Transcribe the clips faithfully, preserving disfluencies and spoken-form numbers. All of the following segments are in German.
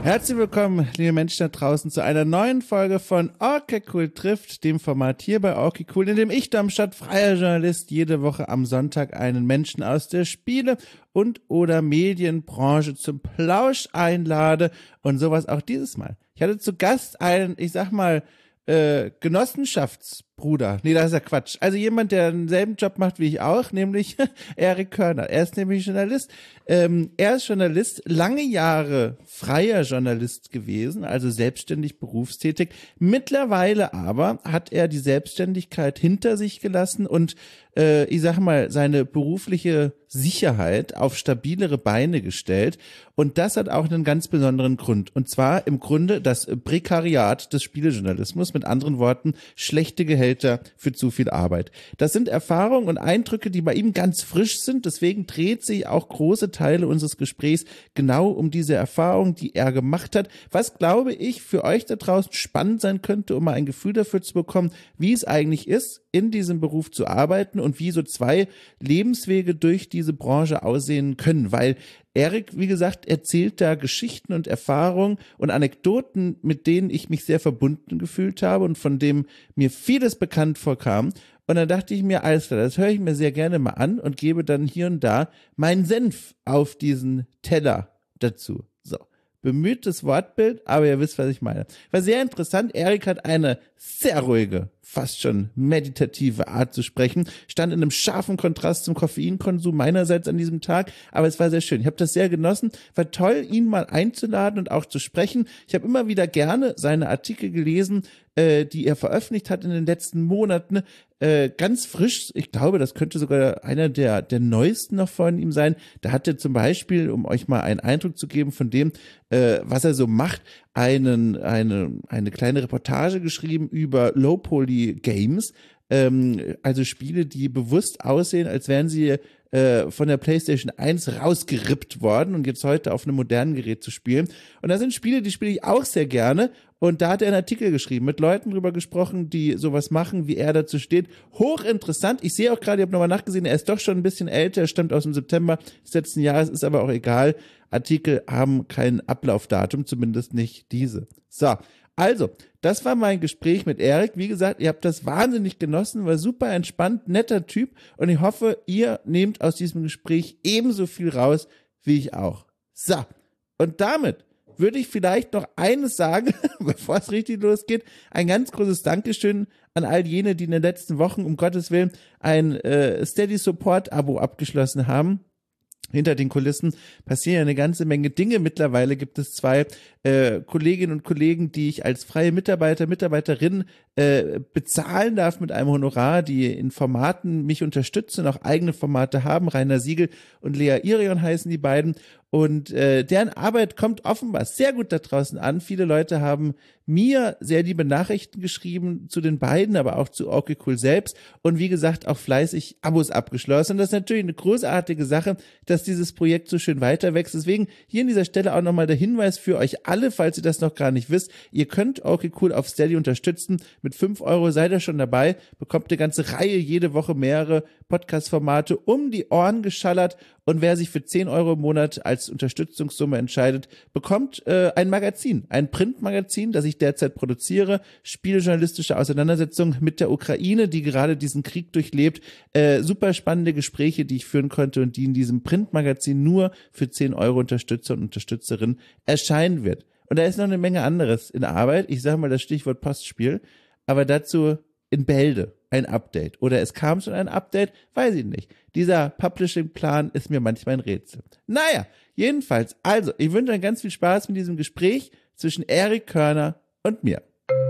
Herzlich willkommen, liebe Menschen da draußen, zu einer neuen Folge von Okay Cool trifft, dem Format hier bei Okay Cool, in dem ich, Darmstadt, freier Journalist, jede Woche am Sonntag einen Menschen aus der Spiele- und oder Medienbranche zum Plausch einlade und sowas auch dieses Mal. Ich hatte zu Gast einen, ich sag mal, äh, Genossenschaftsbruder. Nee, das ist ja Quatsch. Also jemand, der denselben Job macht wie ich auch, nämlich Erik Körner. Er ist nämlich Journalist. Ähm, er ist Journalist, lange Jahre freier Journalist gewesen, also selbstständig berufstätig. Mittlerweile aber hat er die Selbstständigkeit hinter sich gelassen und äh, ich sag mal, seine berufliche Sicherheit auf stabilere Beine gestellt. Und das hat auch einen ganz besonderen Grund. Und zwar im Grunde das Prekariat des Spielejournalismus, mit anderen Worten, schlechte Gehälter für zu viel Arbeit. Das sind Erfahrungen und Eindrücke, die bei ihm ganz frisch sind. Deswegen dreht sich auch große Teile unseres Gesprächs genau um diese Erfahrung, die er gemacht hat. Was, glaube ich, für euch da draußen spannend sein könnte, um mal ein Gefühl dafür zu bekommen, wie es eigentlich ist, in diesem Beruf zu arbeiten und wie so zwei Lebenswege durch diese Branche aussehen können, weil Erik, wie gesagt, erzählt da Geschichten und Erfahrungen und Anekdoten, mit denen ich mich sehr verbunden gefühlt habe und von dem mir vieles bekannt vorkam. Und dann dachte ich mir, alles klar, das höre ich mir sehr gerne mal an und gebe dann hier und da meinen Senf auf diesen Teller dazu. So. Bemühtes Wortbild, aber ihr wisst, was ich meine. War sehr interessant. Erik hat eine sehr ruhige, fast schon meditative Art zu sprechen. Stand in einem scharfen Kontrast zum Koffeinkonsum meinerseits an diesem Tag, aber es war sehr schön. Ich habe das sehr genossen. War toll, ihn mal einzuladen und auch zu sprechen. Ich habe immer wieder gerne seine Artikel gelesen, äh, die er veröffentlicht hat in den letzten Monaten. Äh, ganz frisch, ich glaube, das könnte sogar einer der, der neuesten noch von ihm sein. Da hat er zum Beispiel, um euch mal einen Eindruck zu geben von dem, äh, was er so macht, einen, eine, eine kleine Reportage geschrieben über Low-Poly-Games, ähm, also Spiele, die bewusst aussehen, als wären sie äh, von der PlayStation eins rausgerippt worden und jetzt heute auf einem modernen Gerät zu spielen. Und da sind Spiele, die spiele ich auch sehr gerne. Und da hat er einen Artikel geschrieben, mit Leuten drüber gesprochen, die sowas machen, wie er dazu steht. Hochinteressant. Ich sehe auch gerade, ich habe nochmal nachgesehen, er ist doch schon ein bisschen älter, er stammt aus dem September des letzten Jahres, ist aber auch egal. Artikel haben kein Ablaufdatum, zumindest nicht diese. So, also, das war mein Gespräch mit Erik. Wie gesagt, ihr habt das wahnsinnig genossen, war super entspannt, netter Typ und ich hoffe, ihr nehmt aus diesem Gespräch ebenso viel raus, wie ich auch. So, und damit würde ich vielleicht noch eines sagen, bevor es richtig losgeht. Ein ganz großes Dankeschön an all jene, die in den letzten Wochen, um Gottes Willen, ein äh, Steady-Support-Abo abgeschlossen haben. Hinter den Kulissen passieren ja eine ganze Menge Dinge. Mittlerweile gibt es zwei äh, Kolleginnen und Kollegen, die ich als freie Mitarbeiter, Mitarbeiterin äh, bezahlen darf mit einem Honorar, die in Formaten mich unterstützen, auch eigene Formate haben. Rainer Siegel und Lea Irion heißen die beiden. Und äh, deren Arbeit kommt offenbar sehr gut da draußen an. Viele Leute haben mir sehr liebe Nachrichten geschrieben zu den beiden, aber auch zu Okay Cool selbst. Und wie gesagt, auch fleißig Abos abgeschlossen. Und das ist natürlich eine großartige Sache, dass dieses Projekt so schön weiter wächst. Deswegen hier an dieser Stelle auch nochmal der Hinweis für euch alle, falls ihr das noch gar nicht wisst. Ihr könnt Okay Cool auf Steady unterstützen. Mit fünf Euro seid ihr schon dabei. Bekommt eine ganze Reihe, jede Woche mehrere Podcast-Formate um die Ohren geschallert. Und wer sich für zehn Euro im Monat als Unterstützungssumme entscheidet, bekommt äh, ein Magazin, ein Printmagazin, das ich derzeit produziere, spielejournalistische Auseinandersetzung mit der Ukraine, die gerade diesen Krieg durchlebt, äh, super spannende Gespräche, die ich führen konnte und die in diesem Printmagazin nur für zehn Euro Unterstützer und Unterstützerin erscheinen wird. Und da ist noch eine Menge anderes in Arbeit. Ich sage mal das Stichwort Postspiel, aber dazu in Bälde ein Update. Oder es kam schon ein Update, weiß ich nicht. Dieser Publishing-Plan ist mir manchmal ein Rätsel. Naja, jedenfalls, also, ich wünsche euch ganz viel Spaß mit diesem Gespräch zwischen Erik Körner und mir.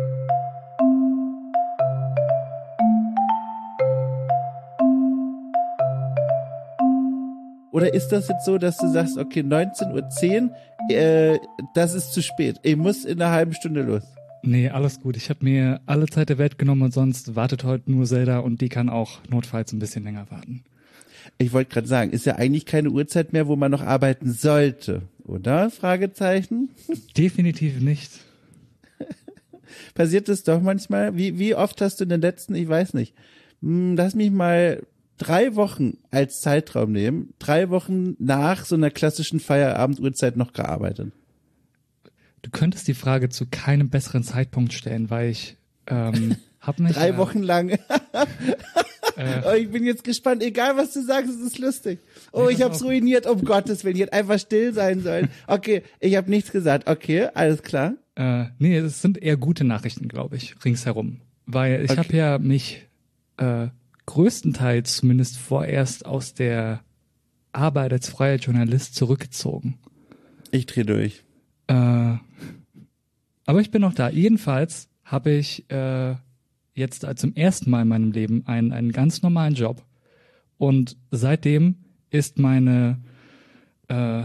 Oder ist das jetzt so, dass du sagst, okay, neunzehn Uhr zehn, äh, das ist zu spät. Ich muss in einer halben Stunde los. Nee, alles gut. Ich habe mir alle Zeit der Welt genommen und sonst wartet heute nur Zelda und die kann auch notfalls ein bisschen länger warten. Ich wollte gerade sagen, ist ja eigentlich keine Uhrzeit mehr, wo man noch arbeiten sollte, oder? Fragezeichen. Definitiv nicht. Passiert das doch manchmal? Wie, wie oft hast du in den letzten, ich weiß nicht, lass mich mal drei Wochen als Zeitraum nehmen, drei Wochen nach so einer klassischen Feierabend-Uhrzeit noch gearbeitet? du könntest die Frage zu keinem besseren Zeitpunkt stellen, weil ich ähm, hab mich Drei ja, Wochen lang. äh, Oh, ich bin jetzt gespannt. Egal, was du sagst, es ist lustig. Oh, Nee, ich pass hab's auf. ruiniert. Um Gottes Willen. Ich hätte einfach still sein sollen. Okay, ich habe nichts gesagt. Okay, alles klar. Äh, nee, es sind eher gute Nachrichten, glaube ich, ringsherum. Weil ich Okay. habe ja mich äh, größtenteils zumindest vorerst aus der Arbeit als freier Journalist zurückgezogen. Ich dreh durch. Äh, aber ich bin noch da. Jedenfalls habe ich äh, jetzt äh, zum ersten Mal in meinem Leben einen, einen ganz normalen Job. Und seitdem ist meine äh,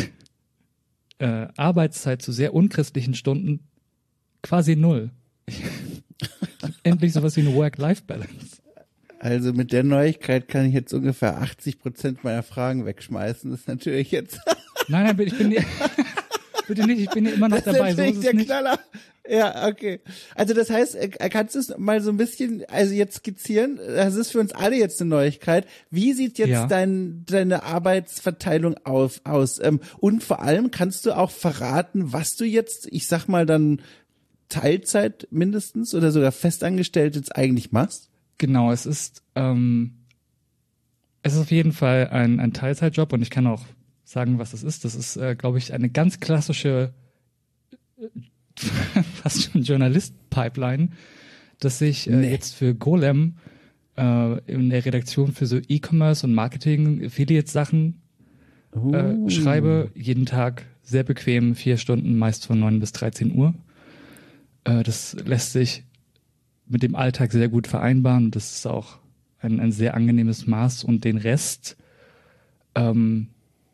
äh, Arbeitszeit zu sehr unchristlichen Stunden quasi null. Ich, endlich sowas wie eine Work-Life-Balance. Also mit der Neuigkeit kann ich jetzt ungefähr achtzig Prozent meiner Fragen wegschmeißen. Das ist natürlich jetzt Nein, nein, ich bin bitte nicht, ich bin ja immer noch das ist dabei. So natürlich ist es der nicht. Knaller. Ja, okay. Also das heißt, äh, kannst du es mal so ein bisschen, also jetzt skizzieren, das ist für uns alle jetzt eine Neuigkeit. Wie sieht jetzt Ja. dein, deine Arbeitsverteilung auf, aus? Ähm, und vor allem kannst du auch verraten, was du jetzt, ich sag mal dann Teilzeit mindestens oder sogar festangestellt jetzt eigentlich machst? Genau, es ist ähm, es ist auf jeden Fall ein, ein Teilzeitjob und ich kann auch sagen, was es ist. Das ist, äh, glaube ich, eine ganz klassische äh, fast schon Journalist-Pipeline, dass ich äh, Nee. jetzt für Golem äh, in der Redaktion für so E-Commerce und Marketing Affiliate-Sachen äh, Uh. schreibe. Jeden Tag sehr bequem, vier Stunden, meist von neun bis dreizehn Uhr. Äh, das lässt sich mit dem Alltag sehr gut vereinbaren. Das ist auch ein, ein sehr angenehmes Maß und den Rest ähm,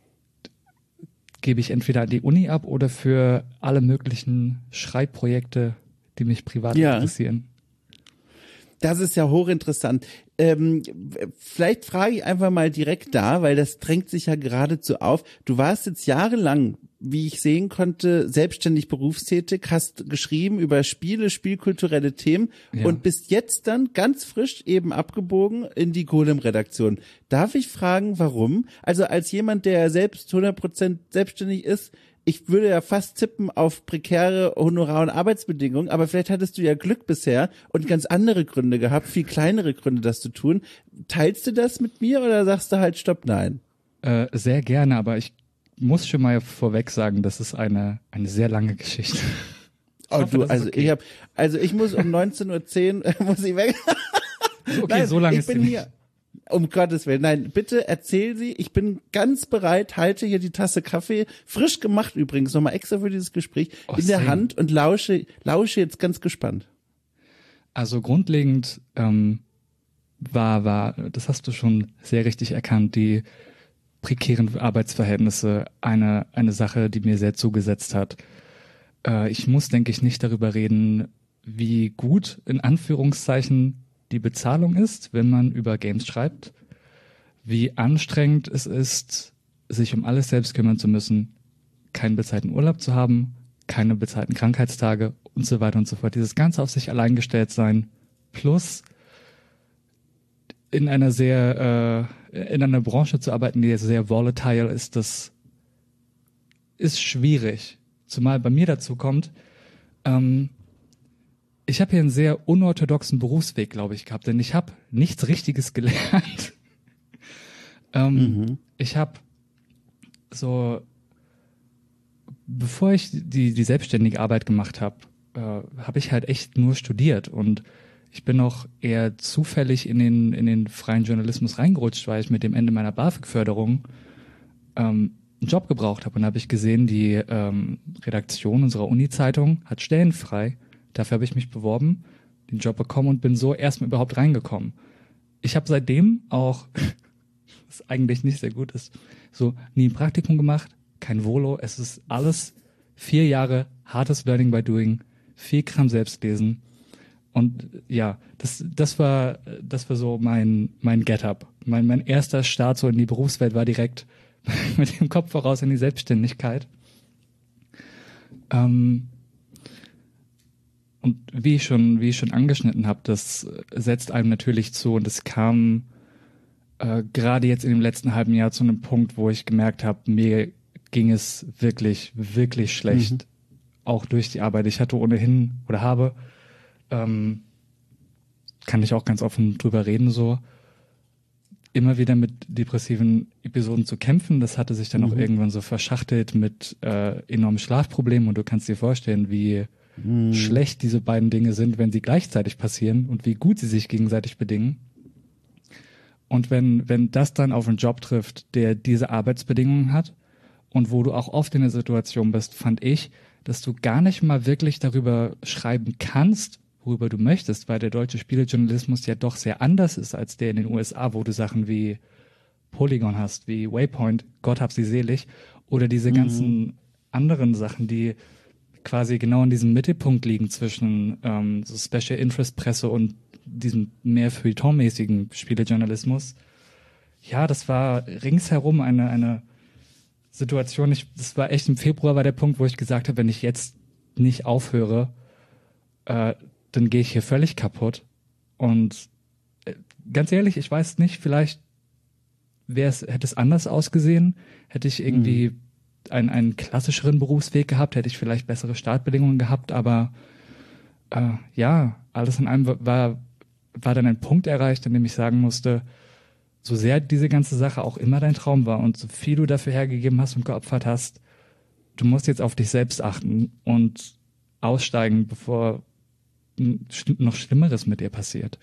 gebe ich entweder an die Uni ab oder für alle möglichen Schreibprojekte, die mich privat Ja. interessieren. Das ist ja hochinteressant. Ähm, vielleicht frage ich einfach mal direkt da, weil das drängt sich ja geradezu auf. Du warst jetzt jahrelang, wie ich sehen konnte, selbstständig berufstätig, hast geschrieben über Spiele, spielkulturelle Themen Ja. und bist jetzt dann ganz frisch eben abgebogen in die Golem-Redaktion. Darf ich fragen, warum? Also als jemand, der selbst hundert Prozent selbstständig ist, ich würde ja fast tippen auf prekäre Honorar- und Arbeitsbedingungen, aber vielleicht hattest du ja Glück bisher und ganz andere Gründe gehabt, viel kleinere Gründe, das zu tun. Teilst du das mit mir oder sagst du halt Stopp, nein? Äh, sehr gerne, aber ich muss schon mal vorweg sagen, das ist eine, eine sehr lange Geschichte. Oh, hoffe, du, das ist also okay. ich hab, also ich muss um neunzehn Uhr zehn muss ich weg. Okay, Nein, so lange ich ist bin sie nicht. hier. Um Gottes Willen. Nein, bitte erzähl sie. Ich bin ganz bereit, halte hier die Tasse Kaffee, frisch gemacht übrigens, nochmal extra für dieses Gespräch, Oh, in der same. Hand und lausche, lausche jetzt ganz gespannt. Also grundlegend ähm, war, war, das hast du schon sehr richtig erkannt, die prekären Arbeitsverhältnisse eine, eine Sache, die mir sehr zugesetzt hat. Äh, ich muss, denke ich, nicht darüber reden, wie gut in Anführungszeichen die Bezahlung ist, wenn man über Games schreibt, wie anstrengend es ist, sich um alles selbst kümmern zu müssen, keinen bezahlten Urlaub zu haben, keine bezahlten Krankheitstage und so weiter und so fort. Dieses Ganze auf sich allein gestellt sein, plus in einer sehr, äh, in einer Branche zu arbeiten, die sehr volatile ist, das ist schwierig. Zumal bei mir dazu kommt, ähm, ich habe hier einen sehr unorthodoxen Berufsweg, glaube ich, gehabt, denn ich habe nichts Richtiges gelernt. ähm, Mhm. Ich habe so, bevor ich die, die selbstständige Arbeit gemacht habe, äh, habe ich halt echt nur studiert und ich bin auch eher zufällig in den, in den freien Journalismus reingerutscht, weil ich mit dem Ende meiner BAföG-Förderung ähm, einen Job gebraucht habe und habe ich gesehen, die ähm, Redaktion unserer Uni-Zeitung hat Stellen frei. Dafür habe ich mich beworben, den Job bekommen und bin so erstmal überhaupt reingekommen. Ich habe seitdem auch, was eigentlich nicht sehr gut ist, so nie ein Praktikum gemacht, kein Volo. Es ist alles vier Jahre hartes Learning by Doing, viel Kram selbst lesen. Und ja, das, das war, das war so mein, mein Get-up. Mein, mein erster Start so in die Berufswelt war direkt mit dem Kopf voraus in die Selbstständigkeit. Ähm, Und wie ich schon, wie ich schon angeschnitten habe, das setzt einem natürlich zu und es kam äh, gerade jetzt in dem letzten halben Jahr zu einem Punkt, wo ich gemerkt habe, mir ging es wirklich, wirklich schlecht. auch durch die Arbeit. Ich hatte ohnehin oder habe, ähm, kann ich auch ganz offen drüber reden, so immer wieder mit depressiven Episoden zu kämpfen. Das hatte sich dann mhm. auch irgendwann so verschachtelt mit äh, enormen Schlafproblemen und du kannst dir vorstellen, wie mhm. schlecht diese beiden Dinge sind, wenn sie gleichzeitig passieren und wie gut sie sich gegenseitig bedingen. Und wenn, wenn das dann auf einen Job trifft, der diese Arbeitsbedingungen hat und wo du auch oft in der Situation bist, fand ich, dass du gar nicht mal wirklich darüber schreiben kannst, worüber du möchtest, weil der deutsche Spielejournalismus ja doch sehr anders ist als der in den U S A, wo du Sachen wie Polygon hast, wie Waypoint, Gott hab sie selig, oder diese mhm. ganzen anderen Sachen, die quasi genau in diesem Mittelpunkt liegen zwischen ähm, so Special Interest Presse und diesem mehr feuilletonmäßigen Spielejournalismus. Ja, das war ringsherum eine eine Situation. Ich, das war echt im Februar war der Punkt, wo ich gesagt habe, wenn ich jetzt nicht aufhöre, äh, dann gehe ich hier völlig kaputt. Und äh, ganz ehrlich, ich weiß nicht, vielleicht wäre es, hätte es anders ausgesehen, hätte ich irgendwie mhm. einen, einen klassischeren Berufsweg gehabt, hätte ich vielleicht bessere Startbedingungen gehabt, aber äh, ja, alles in allem war, war dann ein Punkt erreicht, an dem ich sagen musste, so sehr diese ganze Sache auch immer dein Traum war und so viel du dafür hergegeben hast und geopfert hast, du musst jetzt auf dich selbst achten und aussteigen, bevor noch Schlimmeres mit dir passiert.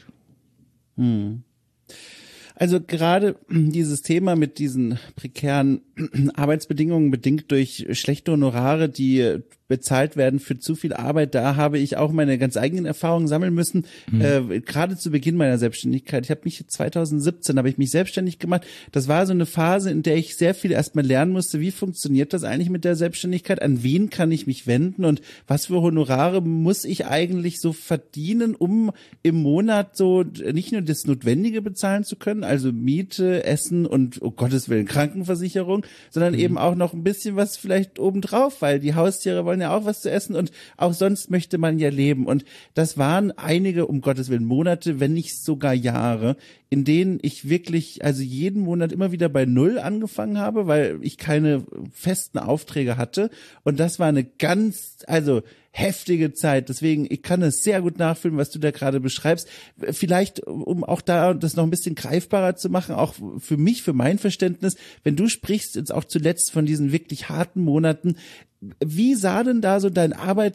Hm. Also gerade dieses Thema mit diesen prekären Arbeitsbedingungen bedingt durch schlechte Honorare, die bezahlt werden für zu viel Arbeit, da habe ich auch meine ganz eigenen Erfahrungen sammeln müssen, mhm. äh, gerade zu Beginn meiner Selbstständigkeit. Ich habe mich zwanzig siebzehn habe ich mich selbstständig gemacht. Das war so eine Phase, in der ich sehr viel erstmal lernen musste, wie funktioniert das eigentlich mit der Selbstständigkeit, an wen kann ich mich wenden und was für Honorare muss ich eigentlich so verdienen, um im Monat so nicht nur das Notwendige bezahlen zu können, also Miete, Essen und, oh Gottes Willen, Krankenversicherung, sondern mhm. eben auch noch ein bisschen was vielleicht obendrauf, weil die Haustiere wollen ja auch was zu essen und auch sonst möchte man ja leben. Und das waren einige, um Gottes Willen, Monate, wenn nicht sogar Jahre, in denen ich wirklich, also jeden Monat immer wieder bei Null angefangen habe, weil ich keine festen Aufträge hatte. Und das war eine ganz, also heftige Zeit. Deswegen, ich kann es sehr gut nachfühlen, was du da gerade beschreibst. Vielleicht, um auch da das noch ein bisschen greifbarer zu machen, auch für mich, für mein Verständnis, wenn du sprichst jetzt auch zuletzt von diesen wirklich harten Monaten, wie sah denn da so dein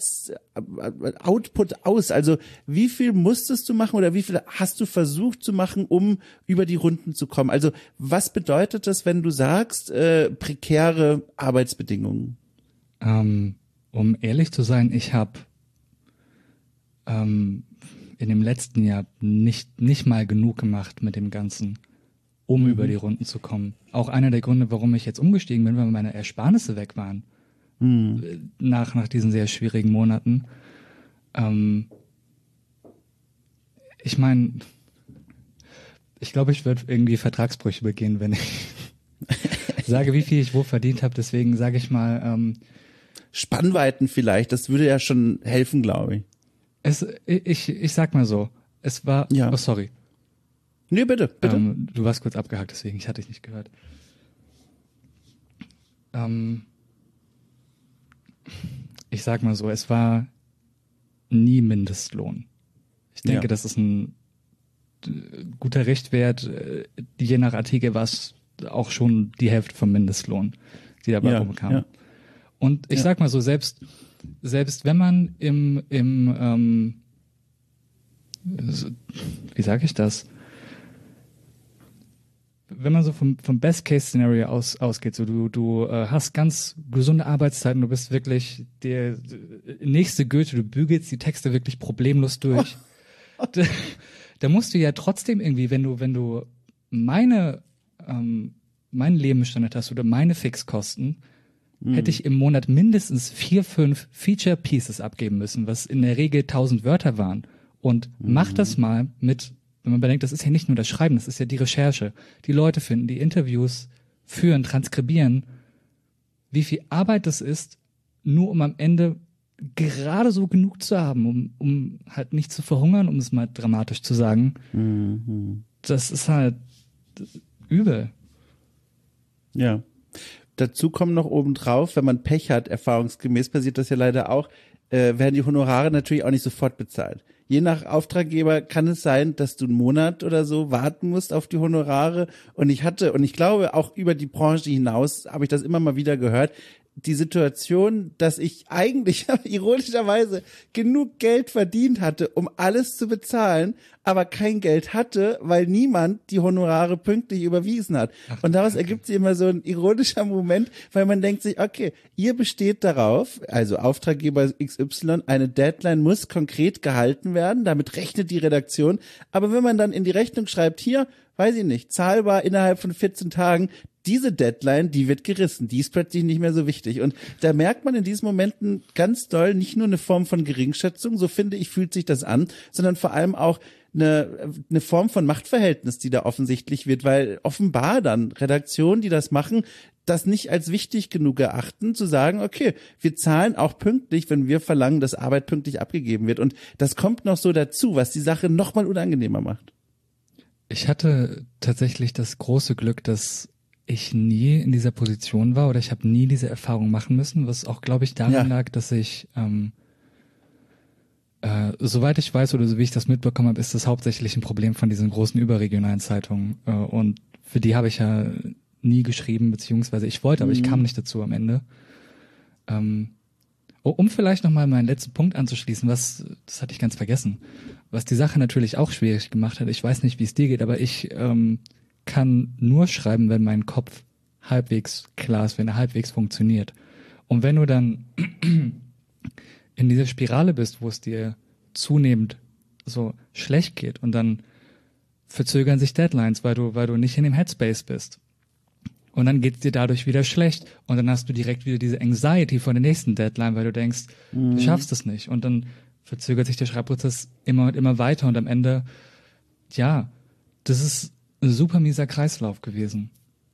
Arbeitsoutput aus? Also wie viel musstest du machen oder wie viel hast du versucht zu machen, um über die Runden zu kommen? Also was bedeutet das, wenn du sagst, äh, prekäre Arbeitsbedingungen? Ähm, um ehrlich zu sein, ich habe ähm, in dem letzten Jahr nicht, nicht mal genug gemacht mit dem Ganzen, um mhm. über die Runden zu kommen. Auch einer der Gründe, warum ich jetzt umgestiegen bin, weil meine Ersparnisse weg waren. Hm. Nach, nach diesen sehr schwierigen Monaten. Ähm, ich meine, ich glaube, ich würde irgendwie Vertragsbrüche begehen, wenn ich sage, wie viel ich wo verdient habe. Deswegen sage ich mal, ähm, Spannweiten vielleicht, das würde ja schon helfen, glaube ich. Es, ich, ich sag mal so, es war, ja. oh sorry. Nee, bitte, bitte. Ähm, du warst kurz abgehakt, deswegen, ich hatte dich nicht gehört. Ähm, ich sag mal so, es war nie Mindestlohn. Ich denke, ja. das ist ein guter Richtwert. Je nach Artikel war es auch schon die Hälfte vom Mindestlohn, die dabei ja, rumkam. Ja. Und ich ja. sag mal so, selbst selbst wenn man im im ähm, wie sage ich das? Wenn man so vom vom Best-Case-Szenario aus ausgeht, so du du äh, hast ganz gesunde Arbeitszeiten, du bist wirklich der nächste Goethe, du bügelst die Texte wirklich problemlos durch. Oh. Da, da musst du ja trotzdem irgendwie, wenn du wenn du meine ähm, meinen Lebensstandard hast oder meine Fixkosten, hm. hätte ich im Monat mindestens vier, fünf Feature Pieces abgeben müssen, was in der Regel tausend Wörter waren. Und hm. mach das mal mit, wenn man bedenkt, das ist ja nicht nur das Schreiben, das ist ja die Recherche, die Leute finden, die Interviews führen, transkribieren, wie viel Arbeit das ist, nur um am Ende gerade so genug zu haben, um, um halt nicht zu verhungern, um es mal dramatisch zu sagen. Mhm. Das ist halt übel. Ja. dazu kommen noch obendrauf, wenn man Pech hat, erfahrungsgemäß passiert das ja leider auch, äh, werden die Honorare natürlich auch nicht sofort bezahlt. Je nach Auftraggeber kann es sein, dass du einen Monat oder so warten musst auf die Honorare. Und ich hatte, und ich glaube auch über die Branche hinaus, habe ich das immer mal wieder gehört, die Situation, dass ich eigentlich ironischerweise genug Geld verdient hatte, um alles zu bezahlen, aber kein Geld hatte, weil niemand die Honorare pünktlich überwiesen hat. Ach, und daraus okay. ergibt sich immer so ein ironischer Moment, weil man denkt sich, okay, ihr besteht darauf, also Auftraggeber X Y, eine Deadline muss konkret gehalten werden, damit rechnet die Redaktion, aber wenn man dann in die Rechnung schreibt, hier, weiß ich nicht, zahlbar innerhalb von vierzehn Tagen, diese Deadline, die wird gerissen, die ist plötzlich nicht mehr so wichtig. Und da merkt man in diesen Momenten ganz doll nicht nur eine Form von Geringschätzung, so finde ich, fühlt sich das an, sondern vor allem auch eine, eine Form von Machtverhältnis, die da offensichtlich wird, weil offenbar dann Redaktionen, die das machen, das nicht als wichtig genug erachten, zu sagen, okay, wir zahlen auch pünktlich, wenn wir verlangen, dass Arbeit pünktlich abgegeben wird. Und das kommt noch so dazu, was die Sache noch mal unangenehmer macht. Ich hatte tatsächlich das große Glück, dass ich nie in dieser Position war oder ich habe nie diese Erfahrung machen müssen, was auch, glaube ich, daran ja. lag, dass ich, ähm, äh, soweit ich weiß oder so wie ich das mitbekommen habe, ist das hauptsächlich ein Problem von diesen großen überregionalen Zeitungen äh, und für die habe ich ja nie geschrieben, beziehungsweise ich wollte, aber mhm. ich kam nicht dazu am Ende. Ähm, um vielleicht nochmal meinen letzten Punkt anzuschließen, was, das hatte ich ganz vergessen, was die Sache natürlich auch schwierig gemacht hat, ich weiß nicht, wie es dir geht, aber ich ähm, kann nur schreiben, wenn mein Kopf halbwegs klar ist, wenn er halbwegs funktioniert. Und wenn du dann in dieser Spirale bist, wo es dir zunehmend so schlecht geht und dann verzögern sich Deadlines, weil du, weil du nicht in dem Headspace bist. Und dann geht es dir dadurch wieder schlecht. Und dann hast du direkt wieder diese Anxiety vor der nächsten Deadline, weil du denkst, mhm. du schaffst es nicht. Und dann verzögert sich der Schreibprozess immer und immer weiter. Und am Ende, ja, das ist ein super mieser Kreislauf gewesen.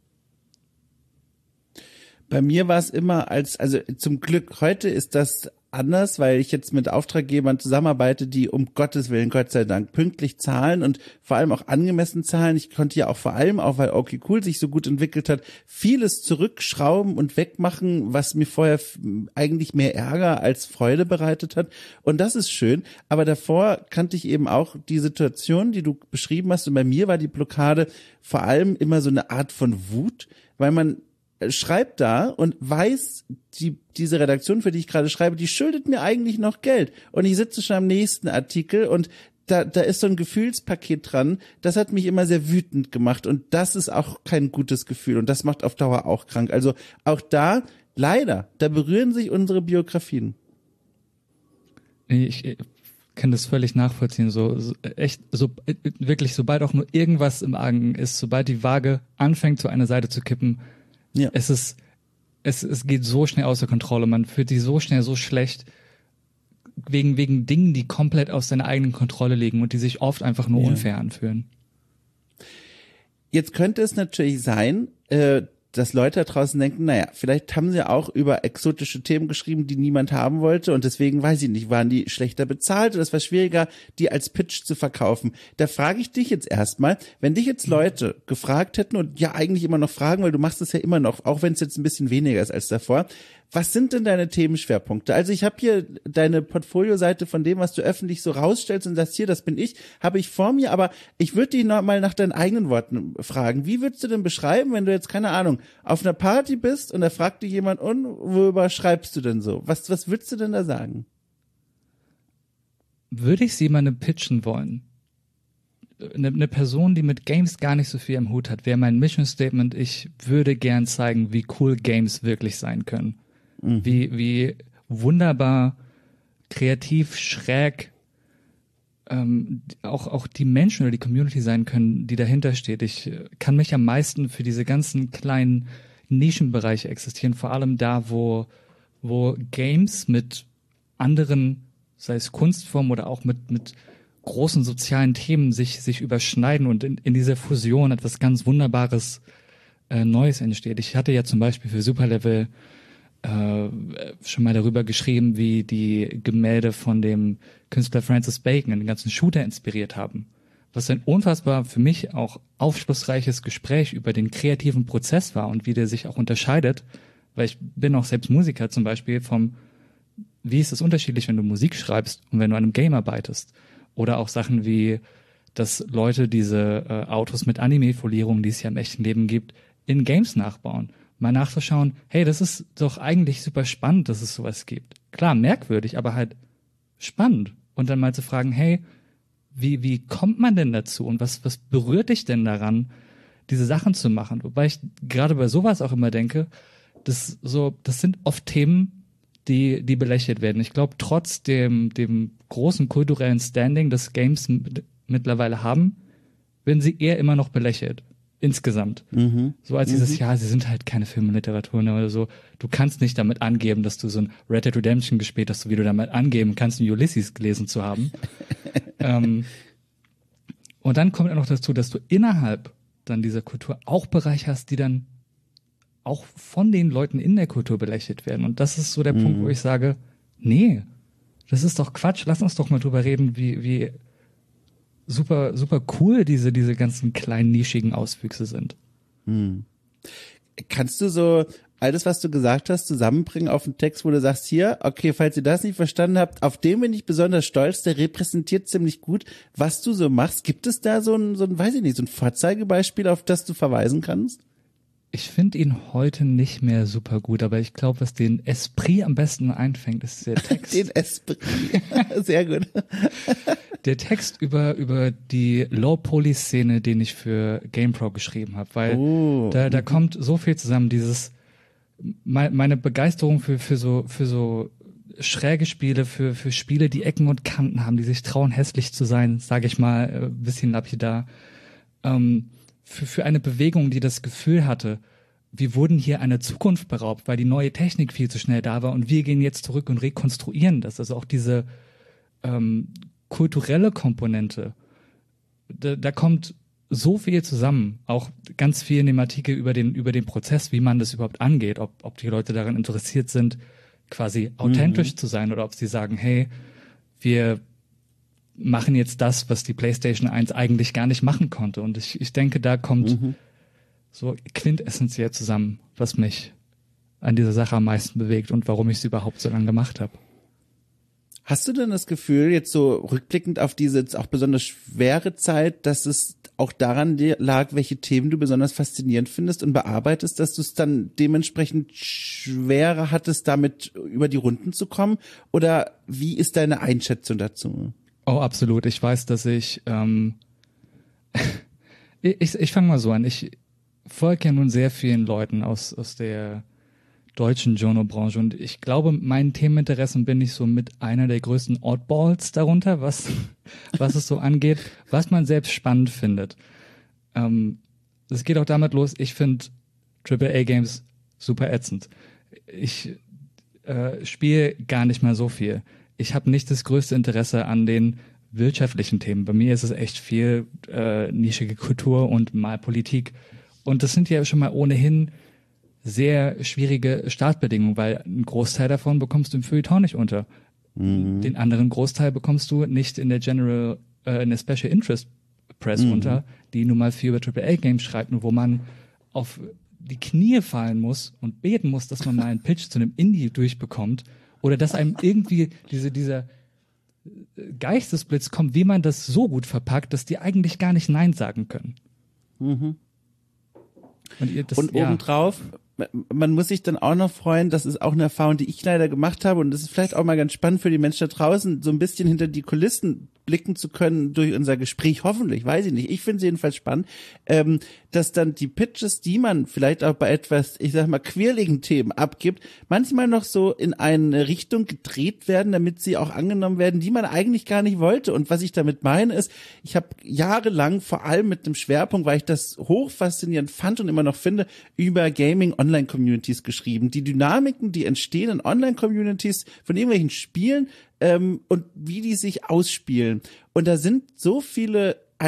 Bei mir war es immer als, also zum Glück, heute ist das anders, weil ich jetzt mit Auftraggebern zusammenarbeite, die um Gottes Willen, Gott sei Dank, pünktlich zahlen und vor allem auch angemessen zahlen. Ich konnte ja auch vor allem, auch weil okay cool sich so gut entwickelt hat, vieles zurückschrauben und wegmachen, was mir vorher eigentlich mehr Ärger als Freude bereitet hat. Und das ist schön. Aber davor kannte ich eben auch die Situation, die du beschrieben hast. Und bei mir war die Blockade vor allem immer so eine Art von Wut, weil man schreibt da und weiß, die, diese Redaktion, für die ich gerade schreibe, die schuldet mir eigentlich noch Geld. Und ich sitze schon am nächsten Artikel und da, da ist so ein Gefühlspaket dran. Das hat mich immer sehr wütend gemacht und das ist auch kein gutes Gefühl und das macht auf Dauer auch krank. Also auch da, leider, da berühren sich unsere Biografien. Ich, ich kann das völlig nachvollziehen. So, so echt, so wirklich, sobald auch nur irgendwas im Argen ist, sobald die Waage anfängt, zu einer Seite zu kippen, ja. Es ist, es, es geht so schnell außer Kontrolle. Man fühlt sich so schnell so schlecht wegen, wegen Dingen, die komplett aus seiner eigenen Kontrolle liegen und die sich oft einfach nur ja. unfair anfühlen. Jetzt könnte es natürlich sein, äh, dass Leute da draußen denken, naja, vielleicht haben sie auch über exotische Themen geschrieben, die niemand haben wollte und deswegen, weiß ich nicht, waren die schlechter bezahlt oder es war schwieriger, die als Pitch zu verkaufen. Da frage ich dich jetzt erstmal, wenn dich jetzt Leute gefragt hätten und ja eigentlich immer noch fragen, weil du machst es ja immer noch, auch wenn es jetzt ein bisschen weniger ist als davor, was sind denn deine Themenschwerpunkte? Also ich habe hier deine Portfolioseite von dem, was du öffentlich so rausstellst und sagst, hier, das bin ich, habe ich vor mir, aber ich würde dich noch mal nach deinen eigenen Worten fragen. Wie würdest du denn beschreiben, wenn du jetzt, keine Ahnung, auf einer Party bist und da fragt dich jemand, und worüber schreibst du denn so? Was, was würdest du denn da sagen? Würde ich sie jemandem pitchen wollen? Eine, eine Person, die mit Games gar nicht so viel am Hut hat, wäre mein Mission Statement, ich würde gern zeigen, wie cool Games wirklich sein können. Mhm. Wie, wie wunderbar, kreativ, schräg ähm, auch, auch die Menschen oder die Community sein können, die dahinter steht. Ich kann mich am meisten für diese ganzen kleinen Nischenbereiche existieren, vor allem da, wo, wo Games mit anderen, sei es Kunstformen oder auch mit, mit großen sozialen Themen sich, sich überschneiden und in, in dieser Fusion etwas ganz Wunderbares äh, Neues entsteht. Ich hatte ja zum Beispiel für Superlevel äh, schon mal darüber geschrieben, wie die Gemälde von dem Künstler Francis Bacon den ganzen Shooter inspiriert haben. was ein unfassbar für mich auch aufschlussreiches Gespräch über den kreativen Prozess war und wie der sich auch unterscheidet, weil ich bin auch selbst Musiker zum Beispiel vom, wie ist es unterschiedlich, wenn du Musik schreibst und wenn du an einem Game arbeitest, oder auch Sachen wie, dass Leute diese äh, Autos mit Anime-Folierungen, die es ja im echten Leben gibt, in Games nachbauen. Mal nachzuschauen, hey, das ist doch eigentlich super spannend, dass es sowas gibt. Klar, merkwürdig, aber halt spannend. Und dann mal zu fragen, hey, wie, wie kommt man denn dazu und was, was berührt dich denn daran, diese Sachen zu machen? Wobei ich gerade bei sowas auch immer denke, das so, das sind oft Themen, die, die belächelt werden. Ich glaube, trotz dem, dem großen kulturellen Standing, das Games m- mittlerweile haben, werden sie eher immer noch belächelt. Insgesamt. Mhm. So als dieses, mhm. ja, sie sind halt keine Film und Literatur, ne, oder so. Du kannst nicht damit angeben, dass du so ein Red Dead Redemption gespielt hast, so wie du damit angeben kannst, ein Ulysses gelesen zu haben. ähm, und dann kommt auch noch dazu, dass du innerhalb dann dieser Kultur auch Bereiche hast, die dann auch von den Leuten in der Kultur belächelt werden. Und das ist so der mhm. Punkt, wo ich sage, nee, das ist doch Quatsch, lass uns doch mal drüber reden, wie, wie super, super cool diese, diese ganzen kleinen, nischigen Auswüchse sind. Hm. Kannst du so alles, was du gesagt hast, zusammenbringen auf einen Text, wo du sagst, hier, okay, falls ihr das nicht verstanden habt, auf den bin ich besonders stolz, der repräsentiert ziemlich gut, was du so machst. Gibt es da so ein, so ein, weiß ich nicht, so ein Vorzeigebeispiel, auf das du verweisen kannst? Ich finde ihn heute nicht mehr super gut, aber ich glaube, was den Esprit am besten einfängt, ist der Text. Den Esprit, sehr gut. Der Text über über die Low-Poly-Szene, den ich für GamePro geschrieben habe, weil oh. da da kommt so viel zusammen, dieses meine Begeisterung für für so für so schräge Spiele, für für Spiele, die Ecken und Kanten haben, die sich trauen, hässlich zu sein, sage ich mal, ein bisschen lapidar. Ähm, Für, für eine Bewegung, die das Gefühl hatte, wir wurden hier einer Zukunft beraubt, weil die neue Technik viel zu schnell da war und wir gehen jetzt zurück und rekonstruieren das. Also auch diese ähm, kulturelle Komponente, da, da kommt so viel zusammen. Auch ganz viel in dem Artikel über den, über den Prozess, wie man das überhaupt angeht, ob, ob die Leute daran interessiert sind, quasi authentisch mhm. zu sein oder ob sie sagen, hey, wir machen jetzt das, was die PlayStation eins eigentlich gar nicht machen konnte. Und ich, ich denke, da kommt mhm. so quintessentiell zusammen, was mich an dieser Sache am meisten bewegt und warum ich es überhaupt so lange gemacht habe. Hast du denn das Gefühl, jetzt so rückblickend auf diese jetzt auch besonders schwere Zeit, dass es auch daran lag, welche Themen du besonders faszinierend findest und bearbeitest, dass du es dann dementsprechend schwerer hattest, damit über die Runden zu kommen? Oder wie ist deine Einschätzung dazu? Oh, absolut. Ich weiß, dass ich, ähm, ich, ich fange mal so an. Ich folge ja nun sehr vielen Leuten aus, aus der deutschen Journal-Branche und ich glaube, meinen Themeninteressen bin ich so mit einer der größten Oddballs darunter, was, was es so angeht, was man selbst spannend findet. Ähm, es geht auch damit los, ich finde Triple A Games super ätzend. Ich äh, spiele gar nicht mal so viel. Ich habe nicht das größte Interesse an den wirtschaftlichen Themen. Bei mir ist es echt viel äh, nischige Kultur und mal Politik. Und das sind ja schon mal ohnehin sehr schwierige Startbedingungen, weil ein Großteil davon bekommst du im Feuilleton nicht unter. Mhm. Den anderen Großteil bekommst du nicht in der General, äh, in der Special Interest Press mhm. unter, die nun mal viel über Triple A Games schreibt und wo man auf die Knie fallen muss und beten muss, dass man mal einen Pitch zu einem Indie durchbekommt. Oder dass einem irgendwie diese, dieser Geistesblitz kommt, wie man das so gut verpackt, dass die eigentlich gar nicht Nein sagen können. Mhm. Und, ihr, das, und ja. obendrauf, man muss sich dann auch noch freuen, das ist auch eine Erfahrung, die ich leider gemacht habe und das ist vielleicht auch mal ganz spannend für die Menschen da draußen, so ein bisschen hinter die Kulissen blicken zu können durch unser Gespräch, hoffentlich, weiß ich nicht, ich finde es jedenfalls spannend, ähm, dass dann die Pitches, die man vielleicht auch bei etwas, ich sag mal, quirligen Themen abgibt, manchmal noch so in eine Richtung gedreht werden, damit sie auch angenommen werden, die man eigentlich gar nicht wollte. Und was ich damit meine ist, ich habe jahrelang, vor allem mit dem Schwerpunkt, weil ich das hochfaszinierend fand und immer noch finde, über Gaming-Online-Communities geschrieben. Die Dynamiken, die entstehen in Online-Communities von irgendwelchen Spielen, ähm, und wie die sich ausspielen. Und da sind so viele, also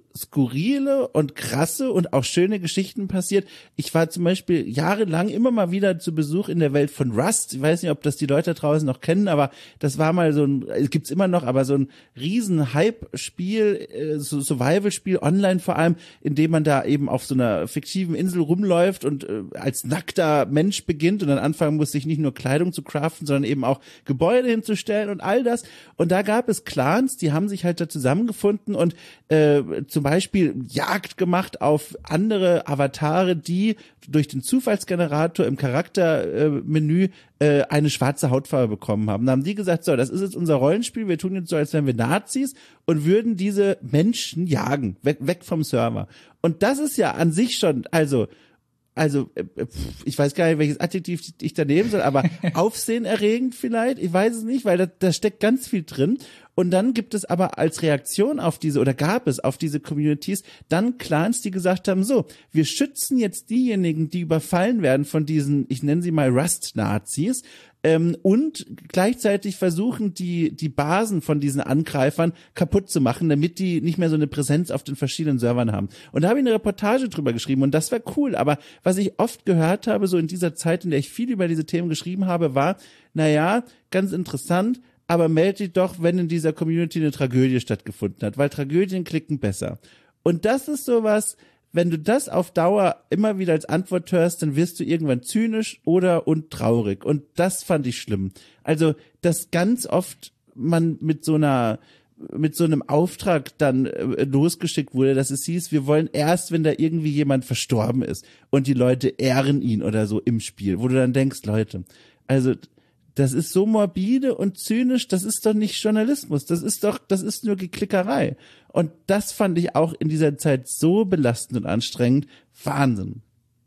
skurrile und krasse und auch schöne Geschichten passiert. Ich war zum Beispiel jahrelang immer mal wieder zu Besuch in der Welt von Rust. Ich weiß nicht, ob das die Leute da draußen noch kennen, aber das war mal so ein, es gibt's immer noch, aber so ein riesen Hype-Spiel, äh, so Survival-Spiel, online vor allem, in dem man da eben auf so einer fiktiven Insel rumläuft und äh, als nackter Mensch beginnt und dann anfangen muss, sich nicht nur Kleidung zu craften, sondern eben auch Gebäude hinzustellen und all das. Und da gab es Clans, die haben sich halt da zusammengefunden und äh, zum Beispiel Jagd gemacht auf andere Avatare, die durch den Zufallsgenerator im Charaktermenü äh, eine schwarze Hautfarbe bekommen haben. Da haben die gesagt, so, das ist jetzt unser Rollenspiel, wir tun jetzt so, als wären wir Nazis und würden diese Menschen jagen, weg, weg vom Server. Und das ist ja an sich schon, also Also, ich weiß gar nicht, welches Adjektiv ich da nehmen soll, aber aufsehenerregend vielleicht, ich weiß es nicht, weil da, da steckt ganz viel drin. Und dann gibt es aber als Reaktion auf diese, oder gab es auf diese Communities dann Clans, die gesagt haben, so, wir schützen jetzt diejenigen, die überfallen werden von diesen, ich nenne sie mal Rust-Nazis, ähm, und gleichzeitig versuchen die die Basen von diesen Angreifern kaputt zu machen, damit die nicht mehr so eine Präsenz auf den verschiedenen Servern haben. Und da habe ich eine Reportage drüber geschrieben und das war cool. Aber was ich oft gehört habe, so in dieser Zeit, in der ich viel über diese Themen geschrieben habe, war, naja, ganz interessant, aber melde dich doch, wenn in dieser Community eine Tragödie stattgefunden hat, weil Tragödien klicken besser. Und das ist sowas, wenn du das auf Dauer immer wieder als Antwort hörst, dann wirst du irgendwann zynisch oder und traurig. Und das fand ich schlimm. Also, dass ganz oft man mit so einer, mit so einem Auftrag dann äh, losgeschickt wurde, dass es hieß, wir wollen erst, wenn da irgendwie jemand verstorben ist und die Leute ehren ihn oder so im Spiel, wo du dann denkst, Leute, also das ist so morbide und zynisch, das ist doch nicht Journalismus, das ist doch, das ist nur Geklickerei. Und das fand ich auch in dieser Zeit so belastend und anstrengend. Wahnsinn.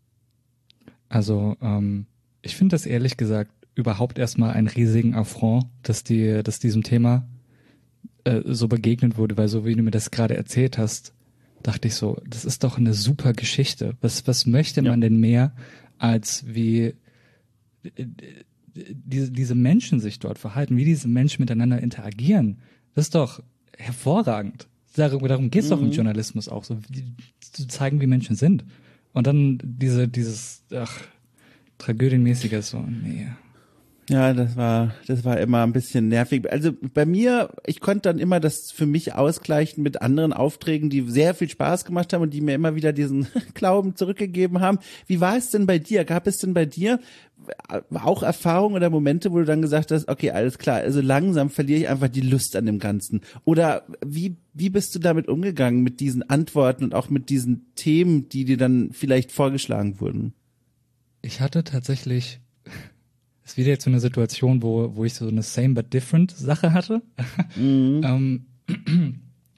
Also, ähm, ich finde das ehrlich gesagt überhaupt erstmal einen riesigen Affront, dass die, dass diesem Thema äh, so begegnet wurde, weil so wie du mir das gerade erzählt hast, dachte ich so, das ist doch eine super Geschichte. Was, was möchte man ja. denn mehr, als wie äh, diese, diese Menschen sich dort verhalten, wie diese Menschen miteinander interagieren? Das ist doch hervorragend. Darum, darum geht es mhm. doch im Journalismus auch, so wie, zu zeigen, wie Menschen sind. Und dann diese, dieses, ach, Tragödienmäßiges, so, nee. Ja, das war, das war immer ein bisschen nervig. Also bei mir, ich konnte dann immer das für mich ausgleichen mit anderen Aufträgen, die sehr viel Spaß gemacht haben und die mir immer wieder diesen Glauben zurückgegeben haben. Wie war es denn bei dir? Gab es denn bei dir auch Erfahrungen oder Momente, wo du dann gesagt hast, okay, alles klar, also langsam verliere ich einfach die Lust an dem Ganzen? Oder wie, wie bist du damit umgegangen mit diesen Antworten und auch mit diesen Themen, die dir dann vielleicht vorgeschlagen wurden? Ich hatte tatsächlich, es ist wieder jetzt so eine Situation, wo, wo ich so eine same but different Sache hatte. Mhm. ähm,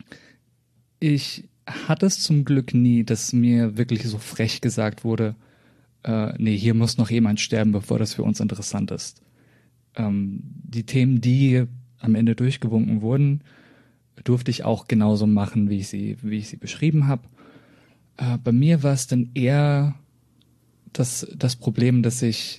ich hatte es zum Glück nie, dass mir wirklich so frech gesagt wurde, äh, nee, hier muss noch jemand sterben, bevor das für uns interessant ist. Ähm, die Themen, die am Ende durchgewunken wurden, durfte ich auch genauso machen, wie ich sie, wie ich sie beschrieben habe. Äh, bei mir war es dann eher das, das Problem, dass ich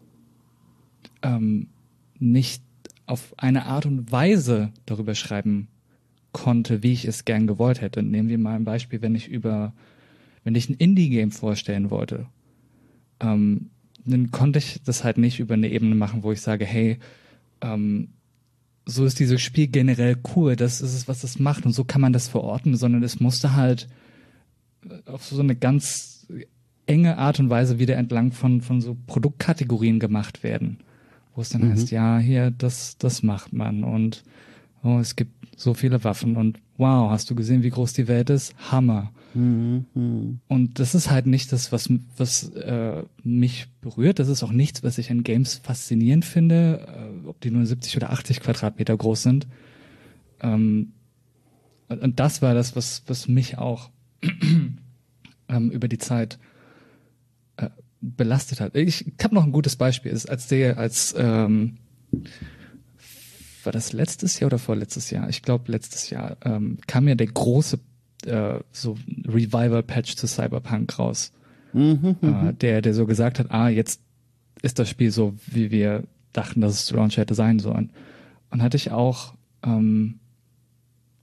ähm, nicht auf eine Art und Weise darüber schreiben konnte, wie ich es gern gewollt hätte. Nehmen wir mal ein Beispiel, wenn ich über, wenn ich ein Indie-Game vorstellen wollte, ähm, dann konnte ich das halt nicht über eine Ebene machen, wo ich sage, hey, ähm, so ist dieses Spiel generell cool, das ist es, was es macht und so kann man das verorten, sondern es musste halt auf so eine ganz enge Art und Weise wieder entlang von, von so Produktkategorien gemacht werden, wo es dann mhm. heißt, ja, hier, das, das macht man und oh, es gibt so viele Waffen und wow, hast du gesehen, wie groß die Welt ist? Hammer. Mhm. Und das ist halt nicht das, was, was äh, mich berührt. Das ist auch nichts, was ich an Games faszinierend finde, äh, ob die nur siebzig oder achtzig Quadratmeter groß sind. Ähm, und das war das, was, was mich auch ähm, über die Zeit äh, belastet hat. Ich, ich habe noch ein gutes Beispiel. Es ist als der, als ähm, war das letztes Jahr oder vorletztes Jahr? Ich glaube letztes Jahr ähm, kam ja der große äh, so Revival-Patch zu Cyberpunk raus, mhm, äh, der der so gesagt hat, ah, jetzt ist das Spiel so, wie wir dachten, dass es zu Launch hätte sein sollen. Und hatte ich auch ähm,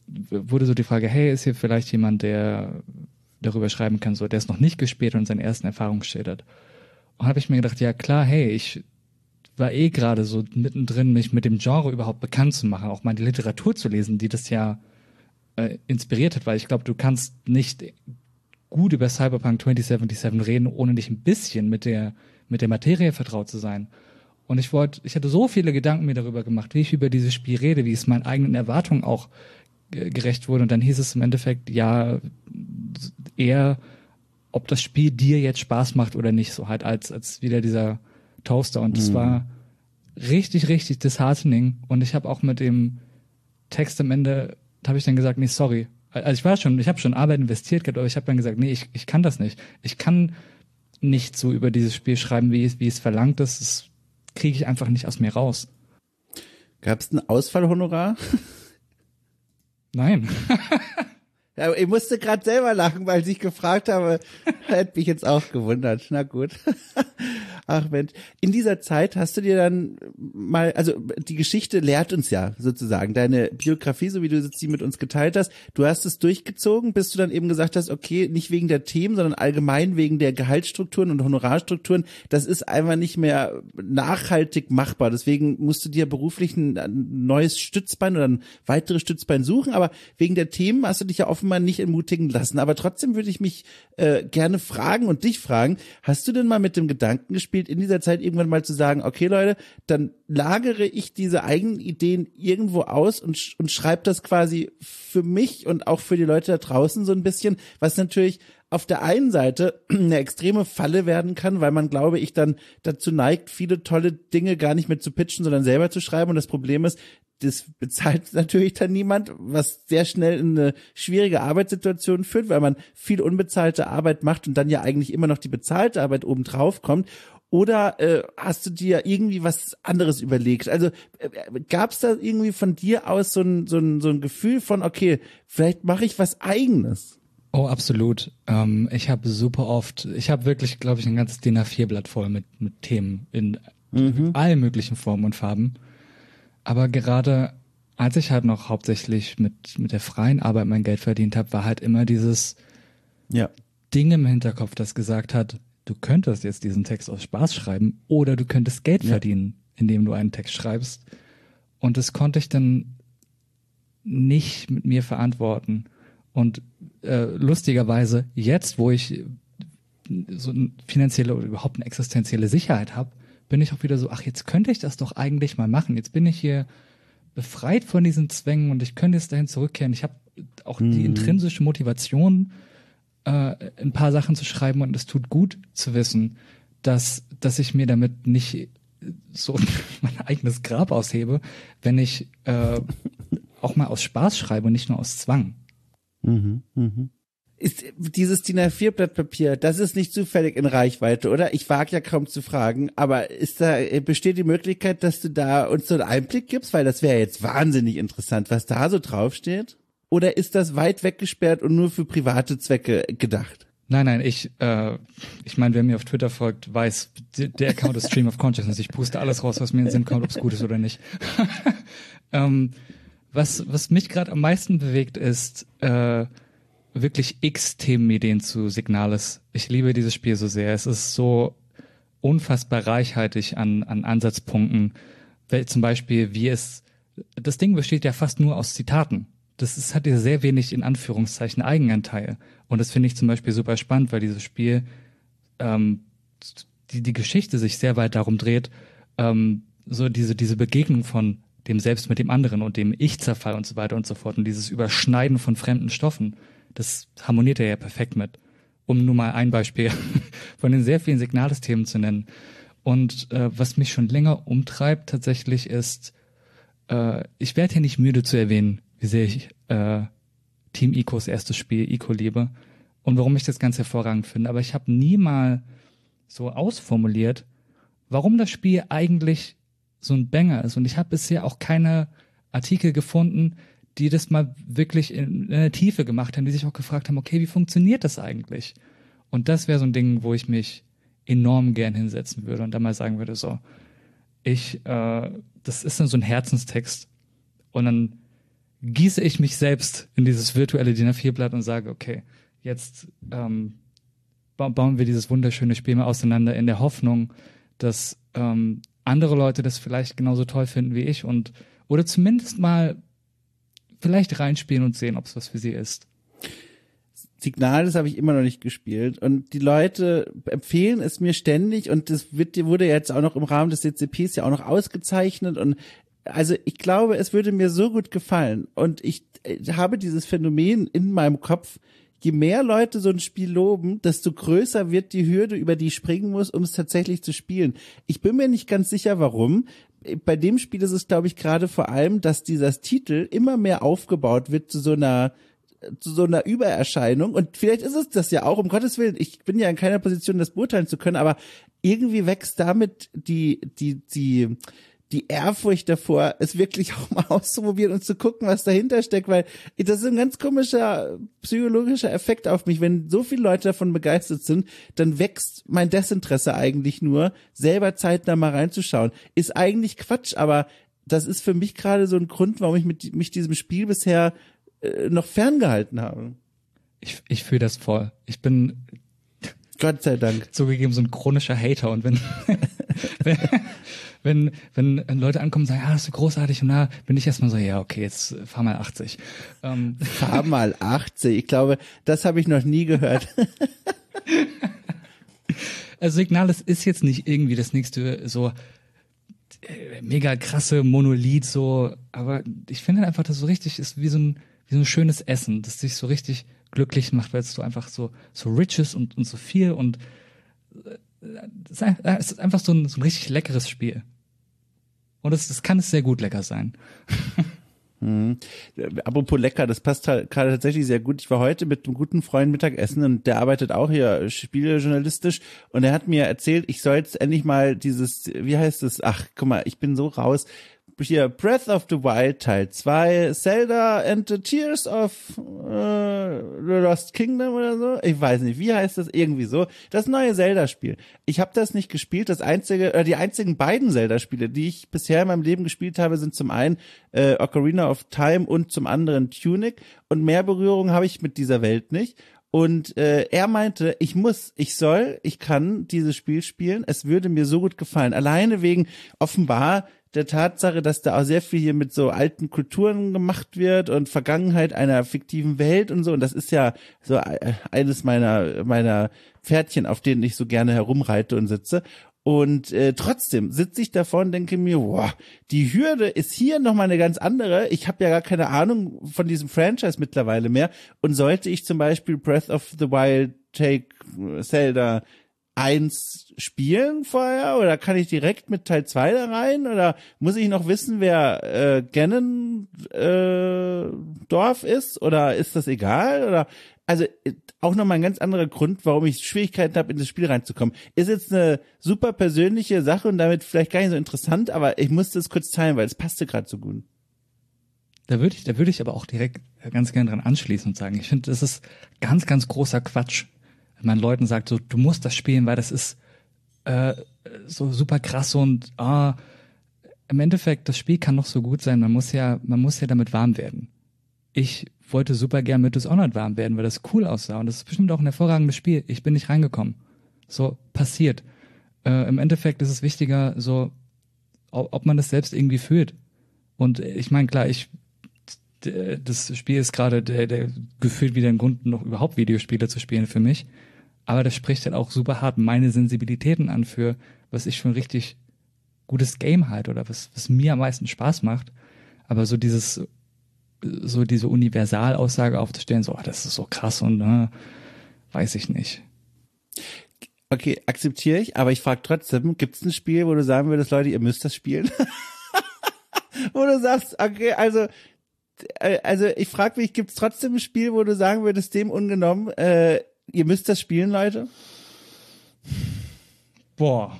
wurde so die Frage, hey, ist hier vielleicht jemand, der darüber schreiben kann, so, der es noch nicht gespielt und seine ersten Erfahrungen schildert. Und habe ich mir gedacht, ja klar, hey, ich war eh gerade so mittendrin, mich mit dem Genre überhaupt bekannt zu machen, auch mal die Literatur zu lesen, die das ja äh, inspiriert hat, weil ich glaube, du kannst nicht gut über Cyberpunk zwanzig siebenundsiebzig reden, ohne dich ein bisschen mit der mit der Materie vertraut zu sein. Und ich wollte, ich hatte so viele Gedanken mir darüber gemacht, wie ich über dieses Spiel rede, wie es meinen eigenen Erwartungen auch äh, gerecht wurde. Und dann hieß es im Endeffekt, ja, eher, ob das Spiel dir jetzt Spaß macht oder nicht, so halt als als wieder dieser Toaster. Und das mhm. war richtig, richtig disheartening. Und ich habe auch mit dem Text am Ende, habe ich dann gesagt, nee, sorry. Also ich war schon, ich habe schon Arbeit investiert gehabt, aber ich habe dann gesagt, nee, ich, ich kann das nicht. Ich kann nicht so über dieses Spiel schreiben, wie es, wie es verlangt ist. Das kriege ich einfach nicht aus mir raus. Gab es ein Ausfallhonorar? Nein. Ja, ich musste gerade selber lachen, weil ich gefragt habe, hätte mich jetzt auch gewundert. Na gut. Ach Mensch, in dieser Zeit hast du dir dann mal, also die Geschichte lehrt uns ja sozusagen, deine Biografie, so wie du sie mit uns geteilt hast, du hast es durchgezogen, bis du dann eben gesagt hast, okay, nicht wegen der Themen, sondern allgemein wegen der Gehaltsstrukturen und Honorarstrukturen, das ist einfach nicht mehr nachhaltig machbar. Deswegen musst du dir beruflich ein, ein neues Stützbein oder ein weiteres Stützbein suchen, aber wegen der Themen hast du dich ja offenbar nicht entmutigen lassen. Aber trotzdem würde ich mich äh, gerne fragen und dich fragen, hast du denn mal mit dem Gedanken gespielt, in dieser Zeit irgendwann mal zu sagen, okay Leute, dann lagere ich diese eigenen Ideen irgendwo aus und, sch- und schreibe das quasi für mich und auch für die Leute da draußen so ein bisschen, was natürlich auf der einen Seite eine extreme Falle werden kann, weil man, glaube ich, dann dazu neigt, viele tolle Dinge gar nicht mehr zu pitchen, sondern selber zu schreiben. Und das Problem ist, das bezahlt natürlich dann niemand, was sehr schnell in eine schwierige Arbeitssituation führt, weil man viel unbezahlte Arbeit macht und dann ja eigentlich immer noch die bezahlte Arbeit oben drauf kommt. Oder äh, hast du dir irgendwie was anderes überlegt? Also äh, gab es da irgendwie von dir aus so ein, so ein, so ein Gefühl von, okay, vielleicht mache ich was Eigenes? Oh, absolut. Ähm, ich habe super oft, ich habe wirklich, glaube ich, ein ganzes D I N A vier Blatt voll mit, mit Themen in mhm. allen möglichen Formen und Farben. Aber gerade als ich halt noch hauptsächlich mit, mit der freien Arbeit mein Geld verdient habe, war halt immer dieses ja. Ding im Hinterkopf, das gesagt hat, du könntest jetzt diesen Text aus Spaß schreiben oder du könntest Geld ja. verdienen, indem du einen Text schreibst. Und das konnte ich dann nicht mit mir verantworten. Und äh, lustigerweise, jetzt, wo ich so eine finanzielle oder überhaupt eine existenzielle Sicherheit habe, bin ich auch wieder so, ach, jetzt könnte ich das doch eigentlich mal machen. Jetzt bin ich hier befreit von diesen Zwängen und ich könnte jetzt dahin zurückkehren. Ich habe auch mhm. die intrinsische Motivation, äh, ein paar Sachen zu schreiben, und es tut gut zu wissen, dass, dass ich mir damit nicht so mein eigenes Grab aushebe, wenn ich äh, auch mal aus Spaß schreibe und nicht nur aus Zwang. Mhm, mhm. Ist dieses D I N A vier Blatt Papier, das ist nicht zufällig in Reichweite, oder? Ich wage ja kaum zu fragen, aber ist da, besteht die Möglichkeit, dass du da uns so einen Einblick gibst? Weil das wäre jetzt wahnsinnig interessant, was da so draufsteht. Oder ist das weit weggesperrt und nur für private Zwecke gedacht? Nein, nein, ich, äh, ich meine, wer mir auf Twitter folgt, weiß, der Account ist Stream of Consciousness. Ich puste alles raus, was mir in den Sinn kommt, ob es gut ist oder nicht. ähm, was, was mich gerade am meisten bewegt, ist äh, wirklich x Themenideen zu Signales. Ich liebe dieses Spiel so sehr. Es ist so unfassbar reichhaltig an, an Ansatzpunkten. Zum Beispiel, wie es, das Ding besteht ja fast nur aus Zitaten. Das ist, hat ja sehr wenig, in Anführungszeichen, Eigenanteil. Und das finde ich zum Beispiel super spannend, weil dieses Spiel, ähm, die, die Geschichte sich sehr weit darum dreht, ähm, so diese, diese Begegnung von dem Selbst mit dem anderen und dem Ich-Zerfall und so weiter und so fort und dieses Überschneiden von fremden Stoffen, das harmoniert er ja perfekt mit. Um nur mal ein Beispiel von den sehr vielen Signalsthemen zu nennen. Und äh, was mich schon länger umtreibt tatsächlich ist, äh, ich werde hier nicht müde zu erwähnen, wie sehr ich äh, Team Icos erstes Spiel Ico liebe und warum ich das ganz hervorragend finde. Aber ich habe nie mal so ausformuliert, warum das Spiel eigentlich so ein Banger ist. Und ich habe bisher auch keine Artikel gefunden, die das mal wirklich in, in der Tiefe gemacht haben, die sich auch gefragt haben, okay, wie funktioniert das eigentlich? Und das wäre so ein Ding, wo ich mich enorm gern hinsetzen würde und dann mal sagen würde, so, ich, äh, das ist dann so ein Herzenstext und dann gieße ich mich selbst in dieses virtuelle D I N A vier Blatt und sage, okay, jetzt ähm, ba- bauen wir dieses wunderschöne Spiel mal auseinander in der Hoffnung, dass ähm, andere Leute das vielleicht genauso toll finden wie ich und oder zumindest mal vielleicht reinspielen und sehen, ob es was für sie ist. Signal, das habe ich immer noch nicht gespielt und die Leute empfehlen es mir ständig und das wird, wurde jetzt auch noch im Rahmen des D C Ps ja auch noch ausgezeichnet und also ich glaube, es würde mir so gut gefallen und ich habe dieses Phänomen in meinem Kopf, je mehr Leute so ein Spiel loben, desto größer wird die Hürde, über die ich springen muss, um es tatsächlich zu spielen. Ich bin mir nicht ganz sicher, warum. Bei dem Spiel ist es, glaube ich, gerade vor allem, dass dieser Titel immer mehr aufgebaut wird zu so einer zu so einer Übererscheinung und vielleicht ist es das ja auch, um Gottes Willen, ich bin ja in keiner Position, das beurteilen zu können, aber irgendwie wächst damit die, die, die, die Ehrfurcht davor, es wirklich auch mal auszuprobieren und zu gucken, was dahinter steckt, weil das ist ein ganz komischer psychologischer Effekt auf mich. Wenn so viele Leute davon begeistert sind, dann wächst mein Desinteresse eigentlich nur, selber zeitnah mal reinzuschauen. Ist eigentlich Quatsch, aber das ist für mich gerade so ein Grund, warum ich mit, mich diesem Spiel bisher äh, noch ferngehalten habe. Ich, ich fühle das voll. Ich bin Gott sei Dank zugegeben so ein chronischer Hater und wenn wenn, wenn wenn Leute ankommen und sagen, ah, das ist so großartig und na, bin ich erstmal so, ja, okay, jetzt fahr mal achtzig. Ähm. Fahr mal achtzig. Ich glaube, das habe ich noch nie gehört. Also Signalis ist jetzt nicht irgendwie das nächste so äh, mega krasse Monolith so, aber ich finde halt einfach, dass so richtig ist wie so ein wie so ein schönes Essen, das dich so richtig glücklich macht, weil es so einfach so so rich ist und und so viel und es ist einfach so ein, so ein richtig leckeres Spiel. Und es, es kann es sehr gut lecker sein. Mhm. Apropos lecker, das passt halt gerade tatsächlich sehr gut. Ich war heute mit einem guten Freund Mittagessen und der arbeitet auch hier spielejournalistisch und er hat mir erzählt, ich soll jetzt endlich mal dieses, wie heißt es, ach, guck mal, ich bin so raus, hier Breath of the Wild Teil zwei, Zelda and the Tears of äh, the Lost Kingdom oder so. Ich weiß nicht, wie heißt das? Irgendwie so. Das neue Zelda-Spiel. Ich habe das nicht gespielt. Das einzige, oder die einzigen beiden Zelda-Spiele, die ich bisher in meinem Leben gespielt habe, sind zum einen äh, Ocarina of Time und zum anderen Tunic. Und mehr Berührung habe ich mit dieser Welt nicht. Und äh, er meinte, ich muss, ich soll, ich kann dieses Spiel spielen. Es würde mir so gut gefallen. Alleine wegen offenbar der Tatsache, dass da auch sehr viel hier mit so alten Kulturen gemacht wird und Vergangenheit einer fiktiven Welt und so. Und das ist ja so eines meiner meiner Pferdchen, auf denen ich so gerne herumreite und sitze. Und äh, trotzdem sitze ich davor und denke mir, wow, die Hürde ist hier nochmal eine ganz andere. Ich habe ja gar keine Ahnung von diesem Franchise mittlerweile mehr. Und sollte ich zum Beispiel Breath of the Wild, Take, Zelda eins spielen vorher oder kann ich direkt mit Teil zwei da rein oder muss ich noch wissen, wer äh, Ganondorf äh, ist oder ist das egal oder also auch nochmal ein ganz anderer Grund, warum ich Schwierigkeiten habe, in das Spiel reinzukommen. Ist jetzt eine super persönliche Sache und damit vielleicht gar nicht so interessant, aber ich musste es kurz teilen, weil es passte gerade so gut. Da würde ich, da würde ich aber auch direkt ganz gerne dran anschließen und sagen, ich finde, das ist ganz, ganz großer Quatsch, wenn man Leuten sagt, so, du musst das spielen, weil das ist äh, so super krass und ah, im Endeffekt, das Spiel kann noch so gut sein, man muss ja, man muss ja damit warm werden. Ich wollte super gern mit Dishonored warm werden, weil das cool aussah und das ist bestimmt auch ein hervorragendes Spiel. Ich bin nicht reingekommen. So, passiert. Äh, im Endeffekt ist es wichtiger, so, ob man das selbst irgendwie fühlt. Und ich meine, klar, ich das Spiel ist gerade der, der gefühlt wieder ein Grund, noch überhaupt Videospiele zu spielen für mich. Aber das spricht halt auch super hart meine Sensibilitäten an für, was ich für ein richtig gutes Game halt oder was, was mir am meisten Spaß macht. Aber so dieses, so diese Universalaussage aufzustellen, so, oh, das ist so krass und äh, weiß ich nicht. Okay, akzeptiere ich, aber ich frage trotzdem, gibt es ein Spiel, wo du sagen würdest, Leute, ihr müsst das spielen? Wo du sagst, okay, also also ich frage mich, gibt es trotzdem ein Spiel, wo du sagen würdest, dem ungenommen, äh, ihr müsst das spielen, Leute? Boah.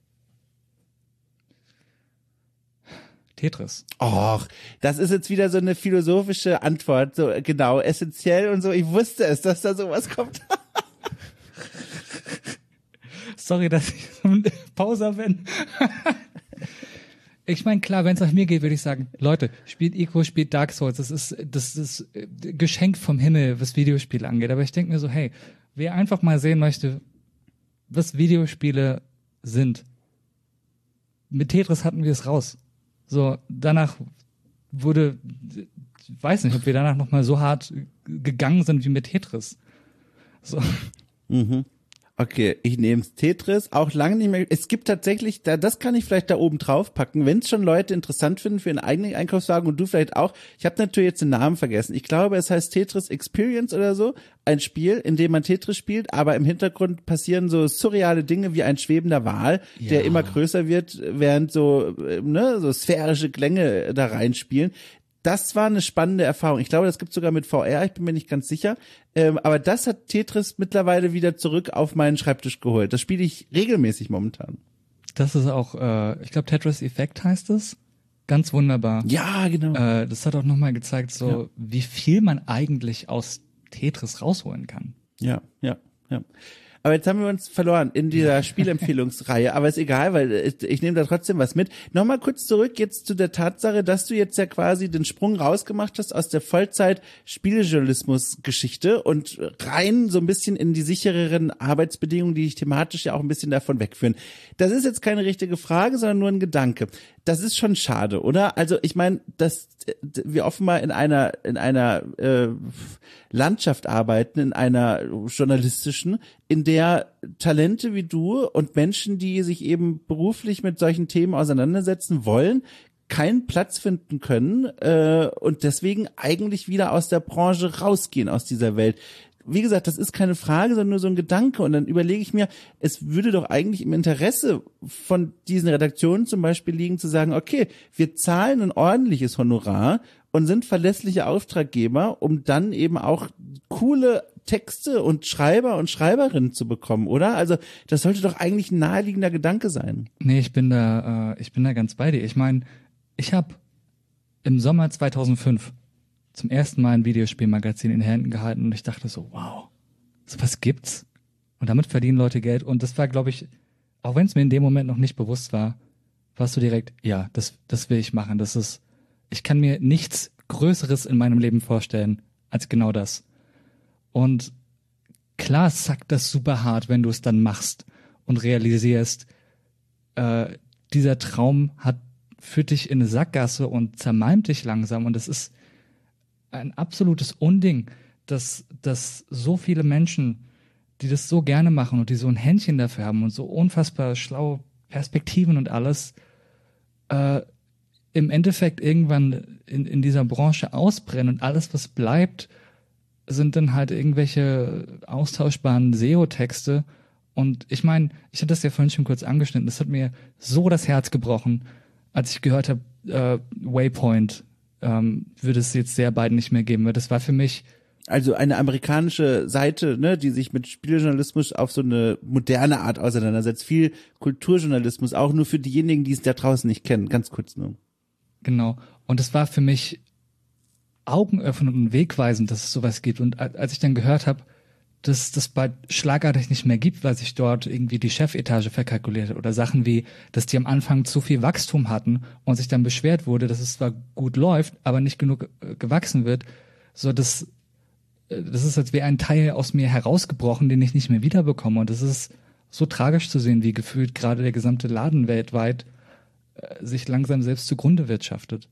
Tetris. Och, das ist jetzt wieder so eine philosophische Antwort, so genau, essentiell und so. Ich wusste es, dass da sowas kommt. Sorry, dass ich so ein Pauser bin. Ich meine, klar, wenn es nach mir geht, würde ich sagen, Leute, spielt Ico, spielt Dark Souls. Das ist das ist Geschenk vom Himmel, was Videospiele angeht. Aber ich denke mir so, hey, wer einfach mal sehen möchte, was Videospiele sind. Mit Tetris hatten wir es raus. So, danach wurde, ich weiß nicht, ob wir danach noch mal so hart gegangen sind wie mit Tetris. So. Mhm. Okay, ich nehme Tetris, auch lange nicht mehr. Es gibt tatsächlich, da, das kann ich vielleicht da oben drauf packen, wenn es schon Leute interessant finden für ihren eigenen Einkaufswagen und du vielleicht auch. Ich habe natürlich jetzt den Namen vergessen. Ich glaube, es heißt Tetris Experience oder so. Ein Spiel, in dem man Tetris spielt, aber im Hintergrund passieren so surreale Dinge wie ein schwebender Wal, ja. der immer größer wird, während so, ne, so sphärische Klänge da reinspielen. Das war eine spannende Erfahrung. Ich glaube, das gibt sogar mit V R, ich bin mir nicht ganz sicher. Ähm, aber das hat Tetris mittlerweile wieder zurück auf meinen Schreibtisch geholt. Das spiele ich regelmäßig momentan. Das ist auch, äh, ich glaube, Tetris Effect heißt es. Ganz wunderbar. Ja, genau. Äh, das hat auch nochmal gezeigt, so ja. wie viel man eigentlich aus Tetris rausholen kann. Ja, ja, ja. Aber jetzt haben wir uns verloren in dieser Spielempfehlungsreihe. Aber ist egal, weil ich, ich nehme da trotzdem was mit. Nochmal kurz zurück jetzt zu der Tatsache, dass du jetzt ja quasi den Sprung rausgemacht hast aus der Vollzeit-Spielejournalismus-Geschichte und rein so ein bisschen in die sichereren Arbeitsbedingungen, die dich thematisch ja auch ein bisschen davon wegführen. Das ist jetzt keine richtige Frage, sondern nur ein Gedanke. Das ist schon schade, oder? Also ich meine, dass wir offenbar in einer in einer äh, Landschaft arbeiten, in einer journalistischen, in der Talente wie du und Menschen, die sich eben beruflich mit solchen Themen auseinandersetzen wollen, keinen Platz finden können äh, und deswegen eigentlich wieder aus der Branche rausgehen, aus dieser Welt. Wie gesagt, das ist keine Frage, sondern nur so ein Gedanke. Und dann überlege ich mir, es würde doch eigentlich im Interesse von diesen Redaktionen zum Beispiel liegen, zu sagen, okay, wir zahlen ein ordentliches Honorar und sind verlässliche Auftraggeber, um dann eben auch coole Texte und Schreiber und Schreiberinnen zu bekommen, oder? Also das sollte doch eigentlich ein naheliegender Gedanke sein. Nee, ich bin da, äh, ich bin da ganz bei dir. Ich meine, ich habe im Sommer zweitausendfünf zum ersten Mal ein Videospielmagazin in den Händen gehalten und ich dachte so, wow, sowas gibt's? Und damit verdienen Leute Geld. Und das war, glaube ich, auch wenn es mir in dem Moment noch nicht bewusst war, warst du direkt, ja, das, das will ich machen. Das ist, ich kann mir nichts Größeres in meinem Leben vorstellen als genau das. Und klar sackt das super hart, wenn du es dann machst und realisierst, äh, dieser Traum hat führt dich in eine Sackgasse und zermalmt dich langsam. Und es ist ein absolutes Unding, dass, dass so viele Menschen, die das so gerne machen und die so ein Händchen dafür haben und so unfassbar schlaue Perspektiven und alles, äh, im Endeffekt irgendwann in, in dieser Branche ausbrennen und alles, was bleibt, sind dann halt irgendwelche austauschbaren S E O-Texte. Und ich meine, ich hatte das ja vorhin schon kurz angeschnitten, das hat mir so das Herz gebrochen, als ich gehört habe, äh, Waypoint ähm, würde es jetzt sehr bald nicht mehr geben, weil das war für mich... Also eine amerikanische Seite, ne, die sich mit Spieljournalismus auf so eine moderne Art auseinandersetzt. Viel Kulturjournalismus, auch nur für diejenigen, die es da draußen nicht kennen. Ganz kurz nur. Genau. Und es war für mich augenöffnend und wegweisend, dass es sowas gibt. Und als ich dann gehört habe, dass das bald schlagartig nicht mehr gibt, weil sich dort irgendwie die Chefetage verkalkuliert hat oder Sachen wie, dass die am Anfang zu viel Wachstum hatten und sich dann beschwert wurde, dass es zwar gut läuft, aber nicht genug äh, gewachsen wird, so dass äh, das ist, als wäre ein Teil aus mir herausgebrochen, den ich nicht mehr wiederbekomme. Und das ist so tragisch zu sehen, wie gefühlt gerade der gesamte Laden weltweit äh, sich langsam selbst zugrunde wirtschaftet.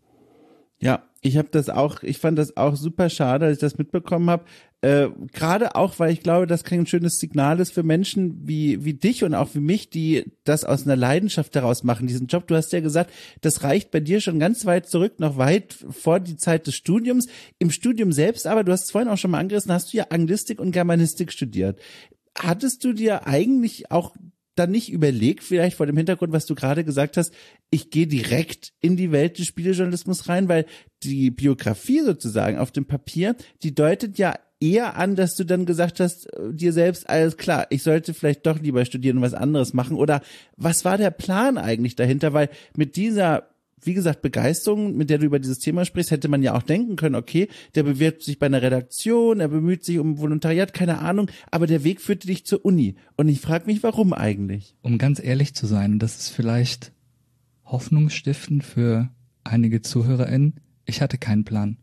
Ja, ich habe das auch, ich fand das auch super schade, als ich das mitbekommen habe. Äh, gerade auch, weil ich glaube, das kein schönes Signal ist für Menschen wie wie dich und auch wie mich, die das aus einer Leidenschaft daraus machen, diesen Job. Du hast ja gesagt, das reicht bei dir schon ganz weit zurück, noch weit vor die Zeit des Studiums. Im Studium selbst, aber du hast es vorhin auch schon mal angerissen, hast du ja Anglistik und Germanistik studiert. Hattest du dir eigentlich auch dann nicht überlegt, vielleicht vor dem Hintergrund, was du gerade gesagt hast, ich gehe direkt in die Welt des Spielejournalismus rein, weil die Biografie sozusagen auf dem Papier, die deutet ja eher an, dass du dann gesagt hast, dir selbst, alles klar, ich sollte vielleicht doch lieber studieren und was anderes machen. Oder was war der Plan eigentlich dahinter? Weil mit dieser, wie gesagt, Begeisterung, mit der du über dieses Thema sprichst, hätte man ja auch denken können, okay, der bewirbt sich bei einer Redaktion, er bemüht sich um Volontariat, keine Ahnung, aber der Weg führte dich zur Uni. Und ich frage mich, warum eigentlich? Um ganz ehrlich zu sein, das ist vielleicht hoffnungsstiftend für einige ZuhörerInnen. Ich hatte keinen Plan.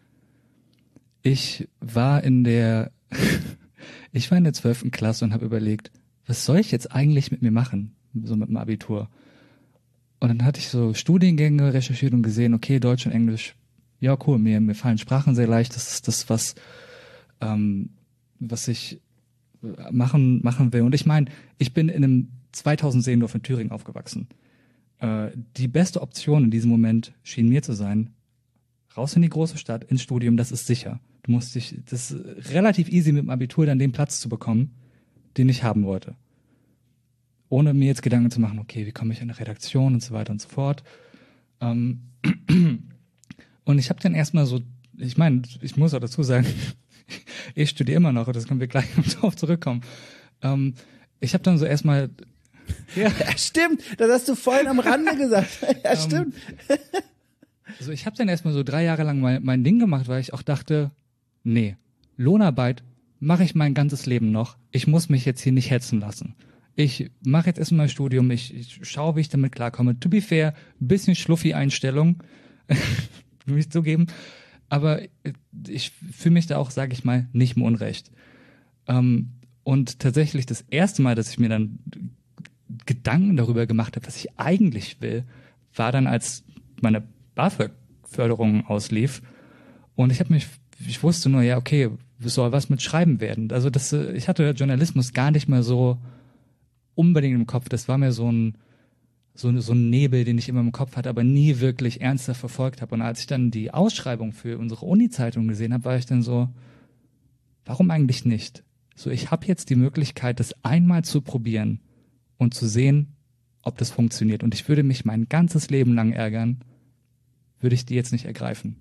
Ich war in der, ich war in der zwölften Klasse und habe überlegt, was soll ich jetzt eigentlich mit mir machen, so mit dem Abitur? Und dann hatte ich so Studiengänge recherchiert und gesehen, okay, Deutsch und Englisch, ja cool, mir, mir fallen Sprachen sehr leicht, das ist das, was, ähm, was ich machen, machen will. Und ich meine, ich bin in einem zweitausend Seelendorf in Thüringen aufgewachsen. Äh, die beste Option in diesem Moment schien mir zu sein, raus in die große Stadt, ins Studium, das ist sicher. Du musst dich, das ist relativ easy mit dem Abitur dann den Platz zu bekommen, den ich haben wollte. Ohne mir jetzt Gedanken zu machen, okay, wie komme ich in eine Redaktion und so weiter und so fort. Ähm, und ich habe dann erstmal so, ich meine, ich muss auch dazu sagen, ich studiere immer noch, das können wir gleich noch drauf zurückkommen. Ähm, ich habe dann so erstmal... Ja. Ja, stimmt, das hast du vorhin am Rande gesagt. Ja, ähm, stimmt. Also ich habe dann erstmal so drei Jahre lang mein, mein Ding gemacht, weil ich auch dachte, nee, Lohnarbeit mache ich mein ganzes Leben noch. Ich muss mich jetzt hier nicht hetzen lassen. Ich mache jetzt erstmal mein Studium, ich, ich schaue, wie ich damit klarkomme. To be fair, ein bisschen Schluffi-Einstellung, will ich zugeben. Aber ich fühle mich da auch, sage ich mal, nicht mehr unrecht. Ähm, und tatsächlich das erste Mal, dass ich mir dann Gedanken darüber gemacht habe, was ich eigentlich will, war dann, als meine BAföG-Förderung auslief. Und ich habe mich, ich wusste nur, ja, okay, es soll was mit Schreiben werden. Also das, ich hatte Journalismus gar nicht mehr so unbedingt im Kopf. Das war mir so ein, so, so ein Nebel, den ich immer im Kopf hatte, aber nie wirklich ernsthaft verfolgt habe. Und als ich dann die Ausschreibung für unsere Uni-Zeitung gesehen habe, war ich dann so, warum eigentlich nicht? So, ich habe jetzt die Möglichkeit, das einmal zu probieren und zu sehen, ob das funktioniert. Und ich würde mich mein ganzes Leben lang ärgern, würde ich die jetzt nicht ergreifen.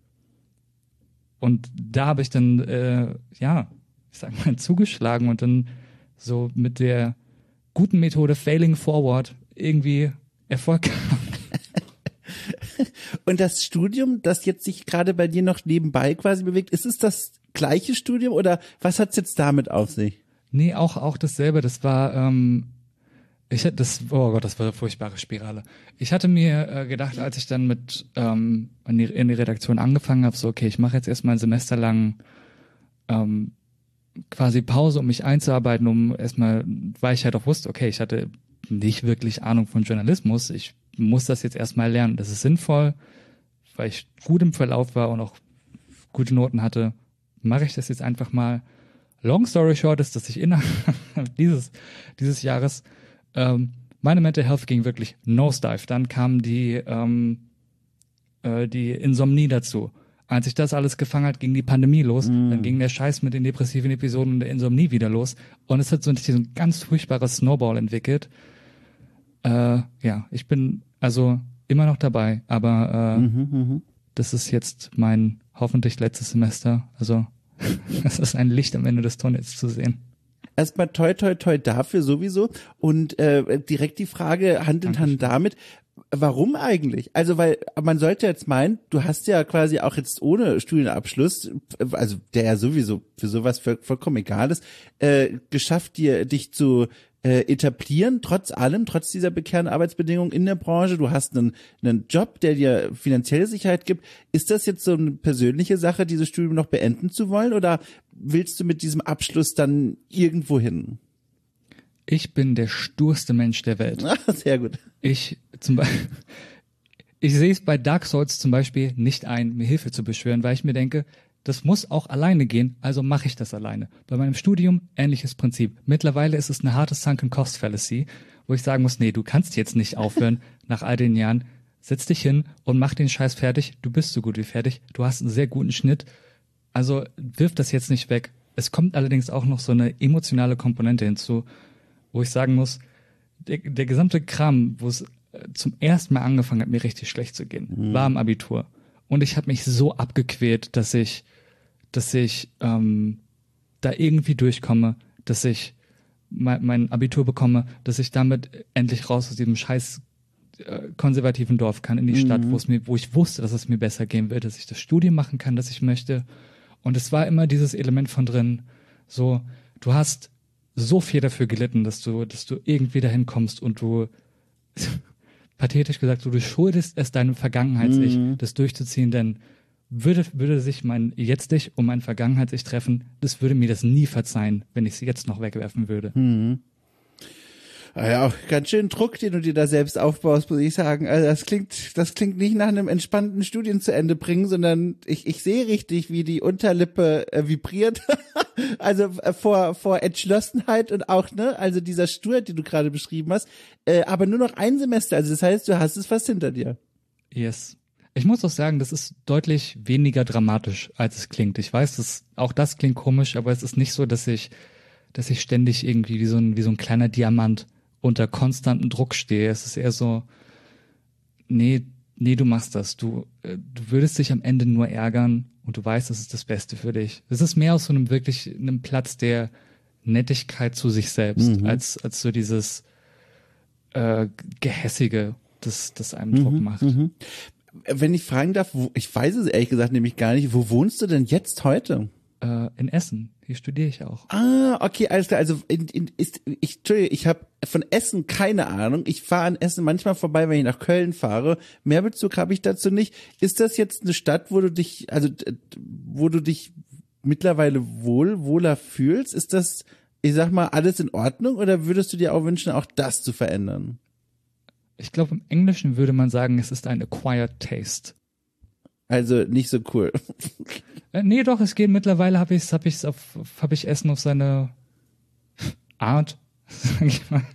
Und da habe ich dann, äh, ja, ich sag mal, zugeschlagen und dann so mit der guten Methode Failing Forward irgendwie Erfolg gehabt. Und das Studium, das jetzt sich gerade bei dir noch nebenbei quasi bewegt, ist es das gleiche Studium oder was hat's jetzt damit auf sich? Nee, auch, auch dasselbe. Das war, ähm, ich hatte das, oh Gott, das war eine furchtbare Spirale. Ich hatte mir äh, gedacht, als ich dann mit ähm, in, die, in die Redaktion angefangen habe, so okay, ich mache jetzt erstmal ein Semester lang ähm, quasi Pause, um mich einzuarbeiten, um erstmal, weil ich halt auch wusste, okay, ich hatte nicht wirklich Ahnung von Journalismus, ich muss das jetzt erstmal lernen. Das ist sinnvoll, weil ich gut im Verlauf war und auch gute Noten hatte, mache ich das jetzt einfach mal. Long story short ist, dass ich innerhalb dieses, dieses Jahres ähm, meine Mental Health ging wirklich nosedive. Dann kam die, ähm, äh, die Insomnie dazu. Als sich das alles gefangen hat, ging die Pandemie los. Mm. Dann ging der Scheiß mit den depressiven Episoden und der Insomnie wieder los. Und es hat so ein ganz furchtbares Snowball entwickelt. Äh, ja, ich bin also immer noch dabei, aber äh, mhm, mh. das ist jetzt mein hoffentlich letztes Semester. Also das ist ein Licht am Ende des Tunnels zu sehen. Erstmal toi toi toi dafür sowieso und äh, direkt die Frage Hand in Hand damit, warum eigentlich? Also weil man sollte jetzt meinen, du hast ja quasi auch jetzt ohne Studienabschluss, also der ja sowieso für sowas vollkommen egal ist, äh, geschafft, dir dich zu äh, etablieren, trotz allem, trotz dieser prekären Arbeitsbedingungen in der Branche. Du hast einen, einen Job, der dir finanzielle Sicherheit gibt. Ist das jetzt so eine persönliche Sache, dieses Studium noch beenden zu wollen, oder willst du mit diesem Abschluss dann irgendwo hin? Ich bin der sturste Mensch der Welt. Ach, sehr gut. Ich zum Beispiel, ich sehe es bei Dark Souls zum Beispiel nicht ein, mir Hilfe zu beschwören, weil ich mir denke, das muss auch alleine gehen, also mache ich das alleine. Bei meinem Studium ähnliches Prinzip. Mittlerweile ist es eine harte Sunken Cost Fallacy, wo ich sagen muss, nee, du kannst jetzt nicht aufhören nach all den Jahren. Setz dich hin und mach den Scheiß fertig. Du bist so gut wie fertig. Du hast einen sehr guten Schnitt. Also wirf das jetzt nicht weg. Es kommt allerdings auch noch so eine emotionale Komponente hinzu, wo ich sagen muss, der, der gesamte Kram, wo es zum ersten Mal angefangen hat, mir richtig schlecht zu gehen, mhm. war im Abitur. Und ich habe mich so abgequält, dass ich, dass ich ähm, da irgendwie durchkomme, dass ich mein, mein Abitur bekomme, dass ich damit endlich raus aus diesem scheiß äh, konservativen Dorf kann, in die mhm. Stadt, wo es mir, wo ich wusste, dass es mir besser gehen wird, dass ich das Studium machen kann, das ich möchte. Und es war immer dieses Element von drin, so, du hast so viel dafür gelitten, dass du, dass du irgendwie dahin kommst und du pathetisch gesagt, so, du schuldest es deinem Vergangenheits-Ich, Mhm. das durchzuziehen, denn würde, würde sich mein Jetzt-Ich und mein Vergangenheits-Ich treffen, das würde mir das nie verzeihen, wenn ich es jetzt noch wegwerfen würde. Mhm. Ah ja, auch ganz schön Druck, den du dir da selbst aufbaust, muss ich sagen. Also das klingt, das klingt nicht nach einem entspannten Studien zu Ende bringen, sondern ich, ich sehe richtig, wie die Unterlippe äh, vibriert. Also äh, vor vor Entschlossenheit und auch, ne, also dieser Sturheit, die du gerade beschrieben hast, äh, aber nur noch ein Semester, also das heißt, du hast es fast hinter dir. Yes. Ich muss auch sagen, das ist deutlich weniger dramatisch, als es klingt. Ich weiß, dass auch das klingt komisch, aber es ist nicht so, dass ich, dass ich ständig irgendwie wie so ein, wie so ein kleiner Diamant unter konstantem Druck stehe. Es ist eher so, nee, nee, du machst das. Du, äh, du würdest dich am Ende nur ärgern und du weißt, das ist das Beste für dich. Es ist mehr aus so einem wirklich, einem Platz der Nettigkeit zu sich selbst, Mhm. als, als so dieses, äh, Gehässige, das, das einem Druck macht. Mhm. Wenn ich fragen darf, wo, ich weiß es ehrlich gesagt nämlich gar nicht, wo wohnst du denn jetzt heute? Äh, in Essen. Hier studiere ich auch. Ah, okay, alles klar. Also in, in, ist, ich, Entschuldige, ich habe von Essen keine Ahnung. Ich fahre an Essen manchmal vorbei, wenn ich nach Köln fahre. Mehr Bezug habe ich dazu nicht. Ist das jetzt eine Stadt, wo du dich, also d- wo du dich mittlerweile wohl, wohler fühlst? Ist das, ich sag mal, alles in Ordnung oder würdest du dir auch wünschen, auch das zu verändern? Ich glaube, im Englischen würde man sagen, es ist ein acquired taste. Also nicht so cool. Äh, nee, doch, es geht. Mittlerweile habe ich's, hab ich's auf, habe ich Essen auf seine Art, sag ich mal.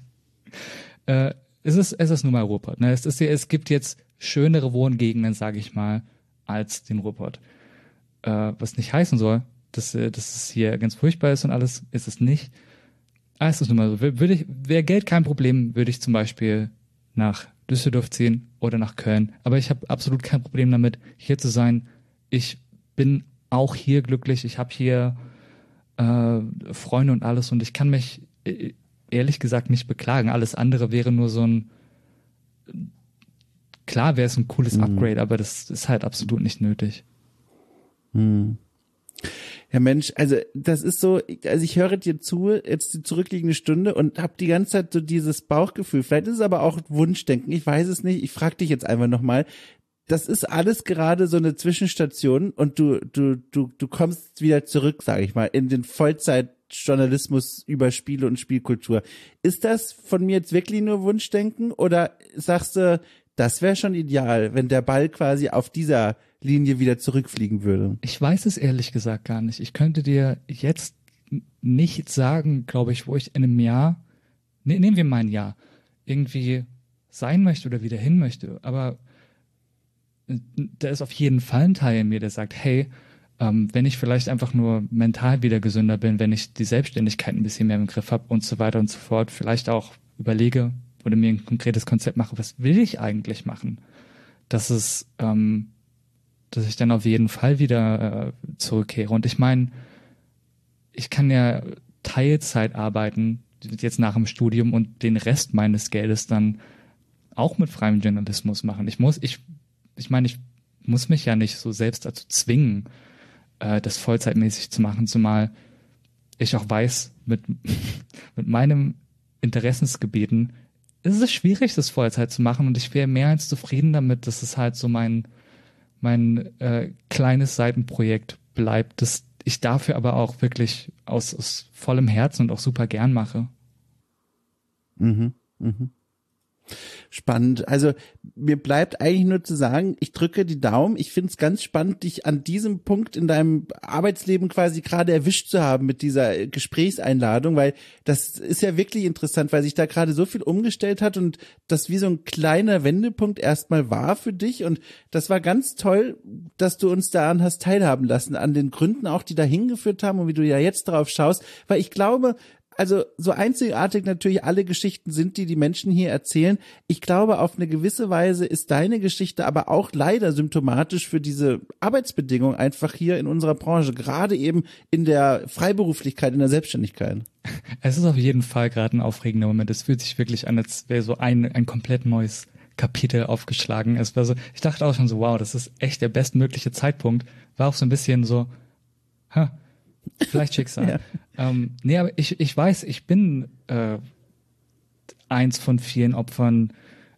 Äh, es ist, es ist nun mal Ruhrpott. Ne? Es ist, es gibt jetzt schönere Wohngegenden, sage ich mal, als den Ruhrpott. Äh, was nicht heißen soll, dass, äh, dass es hier ganz furchtbar ist und alles, ist es nicht. Ah, es ist nun mal so. Würde ich, wäre Geld kein Problem, würde ich zum Beispiel nach Düsseldorf ziehen oder nach Köln. Aber ich habe absolut kein Problem damit, hier zu sein. Ich bin auch hier glücklich. Ich habe hier äh, Freunde und alles und ich kann mich äh, ehrlich gesagt nicht beklagen. Alles andere wäre nur so ein, klar wäre es ein cooles Mhm. Upgrade, aber das ist halt absolut nicht nötig. Hm. Ja Mensch, also das ist so, also ich höre dir zu, jetzt die zurückliegende Stunde und habe die ganze Zeit so dieses Bauchgefühl. Vielleicht ist es aber auch Wunschdenken, ich weiß es nicht. Ich frage dich jetzt einfach nochmal. Das ist alles gerade so eine Zwischenstation und du du du du kommst wieder zurück, sage ich mal, in den Vollzeitjournalismus über Spiele und Spielkultur. Ist das von mir jetzt wirklich nur Wunschdenken oder sagst du, das wäre schon ideal, wenn der Ball quasi auf dieser Linie wieder zurückfliegen würde? Ich weiß es ehrlich gesagt gar nicht. Ich könnte dir jetzt n- nicht sagen, glaube ich, wo ich in einem Jahr, ne, nehmen wir mal ein Jahr, irgendwie sein möchte oder wieder hin möchte. Aber äh, da ist auf jeden Fall ein Teil in mir, der sagt, hey, ähm, wenn ich vielleicht einfach nur mental wieder gesünder bin, wenn ich die Selbstständigkeit ein bisschen mehr im Griff habe und so weiter und so fort, vielleicht auch überlege oder mir ein konkretes Konzept mache, was will ich eigentlich machen? Dass es, ähm, dass ich dann auf jeden Fall wieder äh, zurückkehre. Und ich meine, ich kann ja Teilzeit arbeiten, jetzt nach dem Studium und den Rest meines Geldes dann auch mit freiem Journalismus machen. Ich muss, ich, ich meine, ich muss mich ja nicht so selbst dazu zwingen, äh, das vollzeitmäßig zu machen, zumal ich auch weiß, mit, mit meinem Interessensgebieten ist es schwierig, das Vollzeit zu machen und ich wäre mehr als zufrieden damit, dass es halt so mein, mein äh, kleines Seitenprojekt bleibt, das ich dafür aber auch wirklich aus, aus vollem Herzen und auch super gern mache. Mhm, mhm. Spannend. Also mir bleibt eigentlich nur zu sagen, ich drücke die Daumen. Ich finde es ganz spannend, dich an diesem Punkt in deinem Arbeitsleben quasi gerade erwischt zu haben mit dieser Gesprächseinladung, weil das ist ja wirklich interessant, weil sich da gerade so viel umgestellt hat und das wie so ein kleiner Wendepunkt erstmal war für dich und das war ganz toll, dass du uns daran hast teilhaben lassen, an den Gründen auch, die da hingeführt haben und wie du ja jetzt drauf schaust, weil ich glaube, also so einzigartig natürlich alle Geschichten sind, die die Menschen hier erzählen. Ich glaube, auf eine gewisse Weise ist deine Geschichte aber auch leider symptomatisch für diese Arbeitsbedingungen einfach hier in unserer Branche, gerade eben in der Freiberuflichkeit, in der Selbstständigkeit. Es ist auf jeden Fall gerade ein aufregender Moment. Es fühlt sich wirklich an, als wäre so ein, ein komplett neues Kapitel aufgeschlagen. Es war so, ich dachte auch schon so, wow, das ist echt der bestmögliche Zeitpunkt. War auch so ein bisschen so, ha, vielleicht Schicksal. Ja. Ähm, nee, aber ich, ich weiß, ich bin äh, eins von vielen Opfern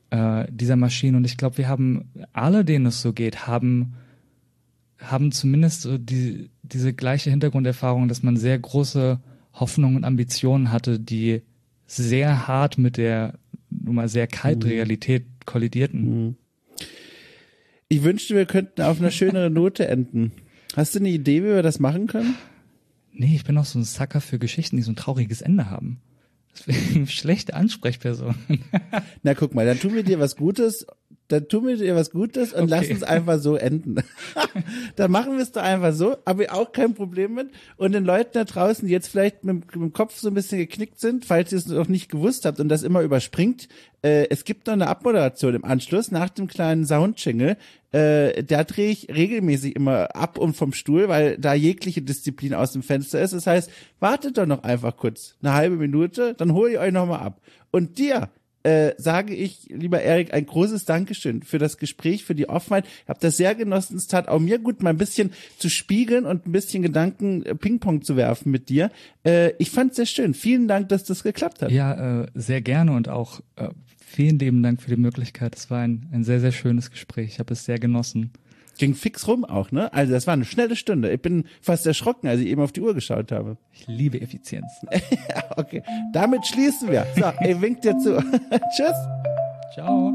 äh, dieser Maschinen. Und ich glaube, wir haben alle, denen es so geht, haben, haben zumindest so die, diese gleiche Hintergrunderfahrung, dass man sehr große Hoffnungen und Ambitionen hatte, die sehr hart mit der nun mal sehr kalten mhm. Realität kollidierten. Mhm. Ich wünschte, wir könnten auf einer schöneren Note enden. Hast du eine Idee, wie wir das machen können? Nee, ich bin auch so ein Sucker für Geschichten, die so ein trauriges Ende haben. Deswegen schlechte Ansprechperson. Na, guck mal, dann tun wir dir was Gutes, dann tun wir dir was Gutes und okay. lass uns einfach so enden. Dann machen wir es doch einfach so, aber auch kein Problem mit. Und den Leuten da draußen, die jetzt vielleicht mit, mit dem Kopf so ein bisschen geknickt sind, falls ihr es noch nicht gewusst habt und das immer überspringt, äh, es gibt noch eine Abmoderation im Anschluss nach dem kleinen Soundjingle. Äh, da drehe ich regelmäßig immer ab und vom Stuhl, weil da jegliche Disziplin aus dem Fenster ist. Das heißt, wartet doch noch einfach kurz, eine halbe Minute, dann hole ich euch nochmal ab. Und dir äh, sage ich, lieber Erik, ein großes Dankeschön für das Gespräch, für die Offenheit. Ich habe das sehr genossen. Es tat auch mir gut, mal ein bisschen zu spiegeln und ein bisschen Gedanken äh, Ping-Pong zu werfen mit dir. Äh, ich fand es sehr schön. Vielen Dank, dass das geklappt hat. Ja, äh, sehr gerne und auch äh, vielen lieben Dank für die Möglichkeit. Es war ein, ein sehr, sehr schönes Gespräch. Ich habe es sehr genossen. Ging fix rum auch, ne? Also das war eine schnelle Stunde. Ich bin fast erschrocken, als ich eben auf die Uhr geschaut habe. Ich liebe Effizienz. Okay, damit schließen wir. So, ich wink dir zu. Tschüss. Ciao.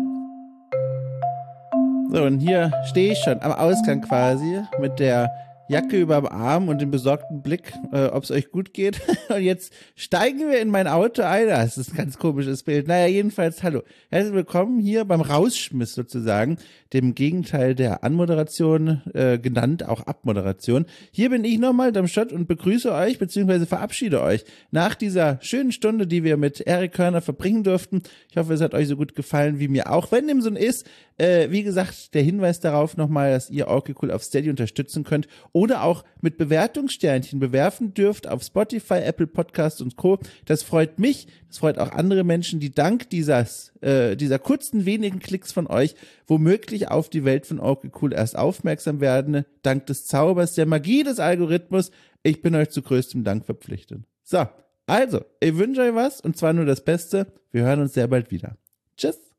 So, und hier stehe ich schon am Ausgang quasi mit der Jacke überm Arm und dem besorgten Blick, äh, ob es euch gut geht. Und jetzt steigen wir in mein Auto ein. Das ist ein ganz komisches Bild. Naja, jedenfalls, hallo. Herzlich willkommen hier beim Rausschmiss sozusagen, dem Gegenteil der Anmoderation, äh, genannt auch Abmoderation. Hier bin ich nochmal, Darmstadt, und begrüße euch, beziehungsweise verabschiede euch nach dieser schönen Stunde, die wir mit Erik Körner verbringen durften. Ich hoffe, es hat euch so gut gefallen wie mir auch. Wenn dem so ist, äh, wie gesagt, der Hinweis darauf nochmal, dass ihr okay cool auf Steady unterstützen könnt oder auch mit Bewertungssternchen bewerfen dürft auf Spotify, Apple Podcasts und Co. Das freut mich, das freut auch andere Menschen, die dank dieses, äh, dieser kurzen, wenigen Klicks von euch womöglich auf die Welt von okay cool erst aufmerksam werden, dank des Zaubers, der Magie des Algorithmus. Ich bin euch zu größtem Dank verpflichtet. So, also, ich wünsche euch was, und zwar nur das Beste. Wir hören uns sehr bald wieder. Tschüss.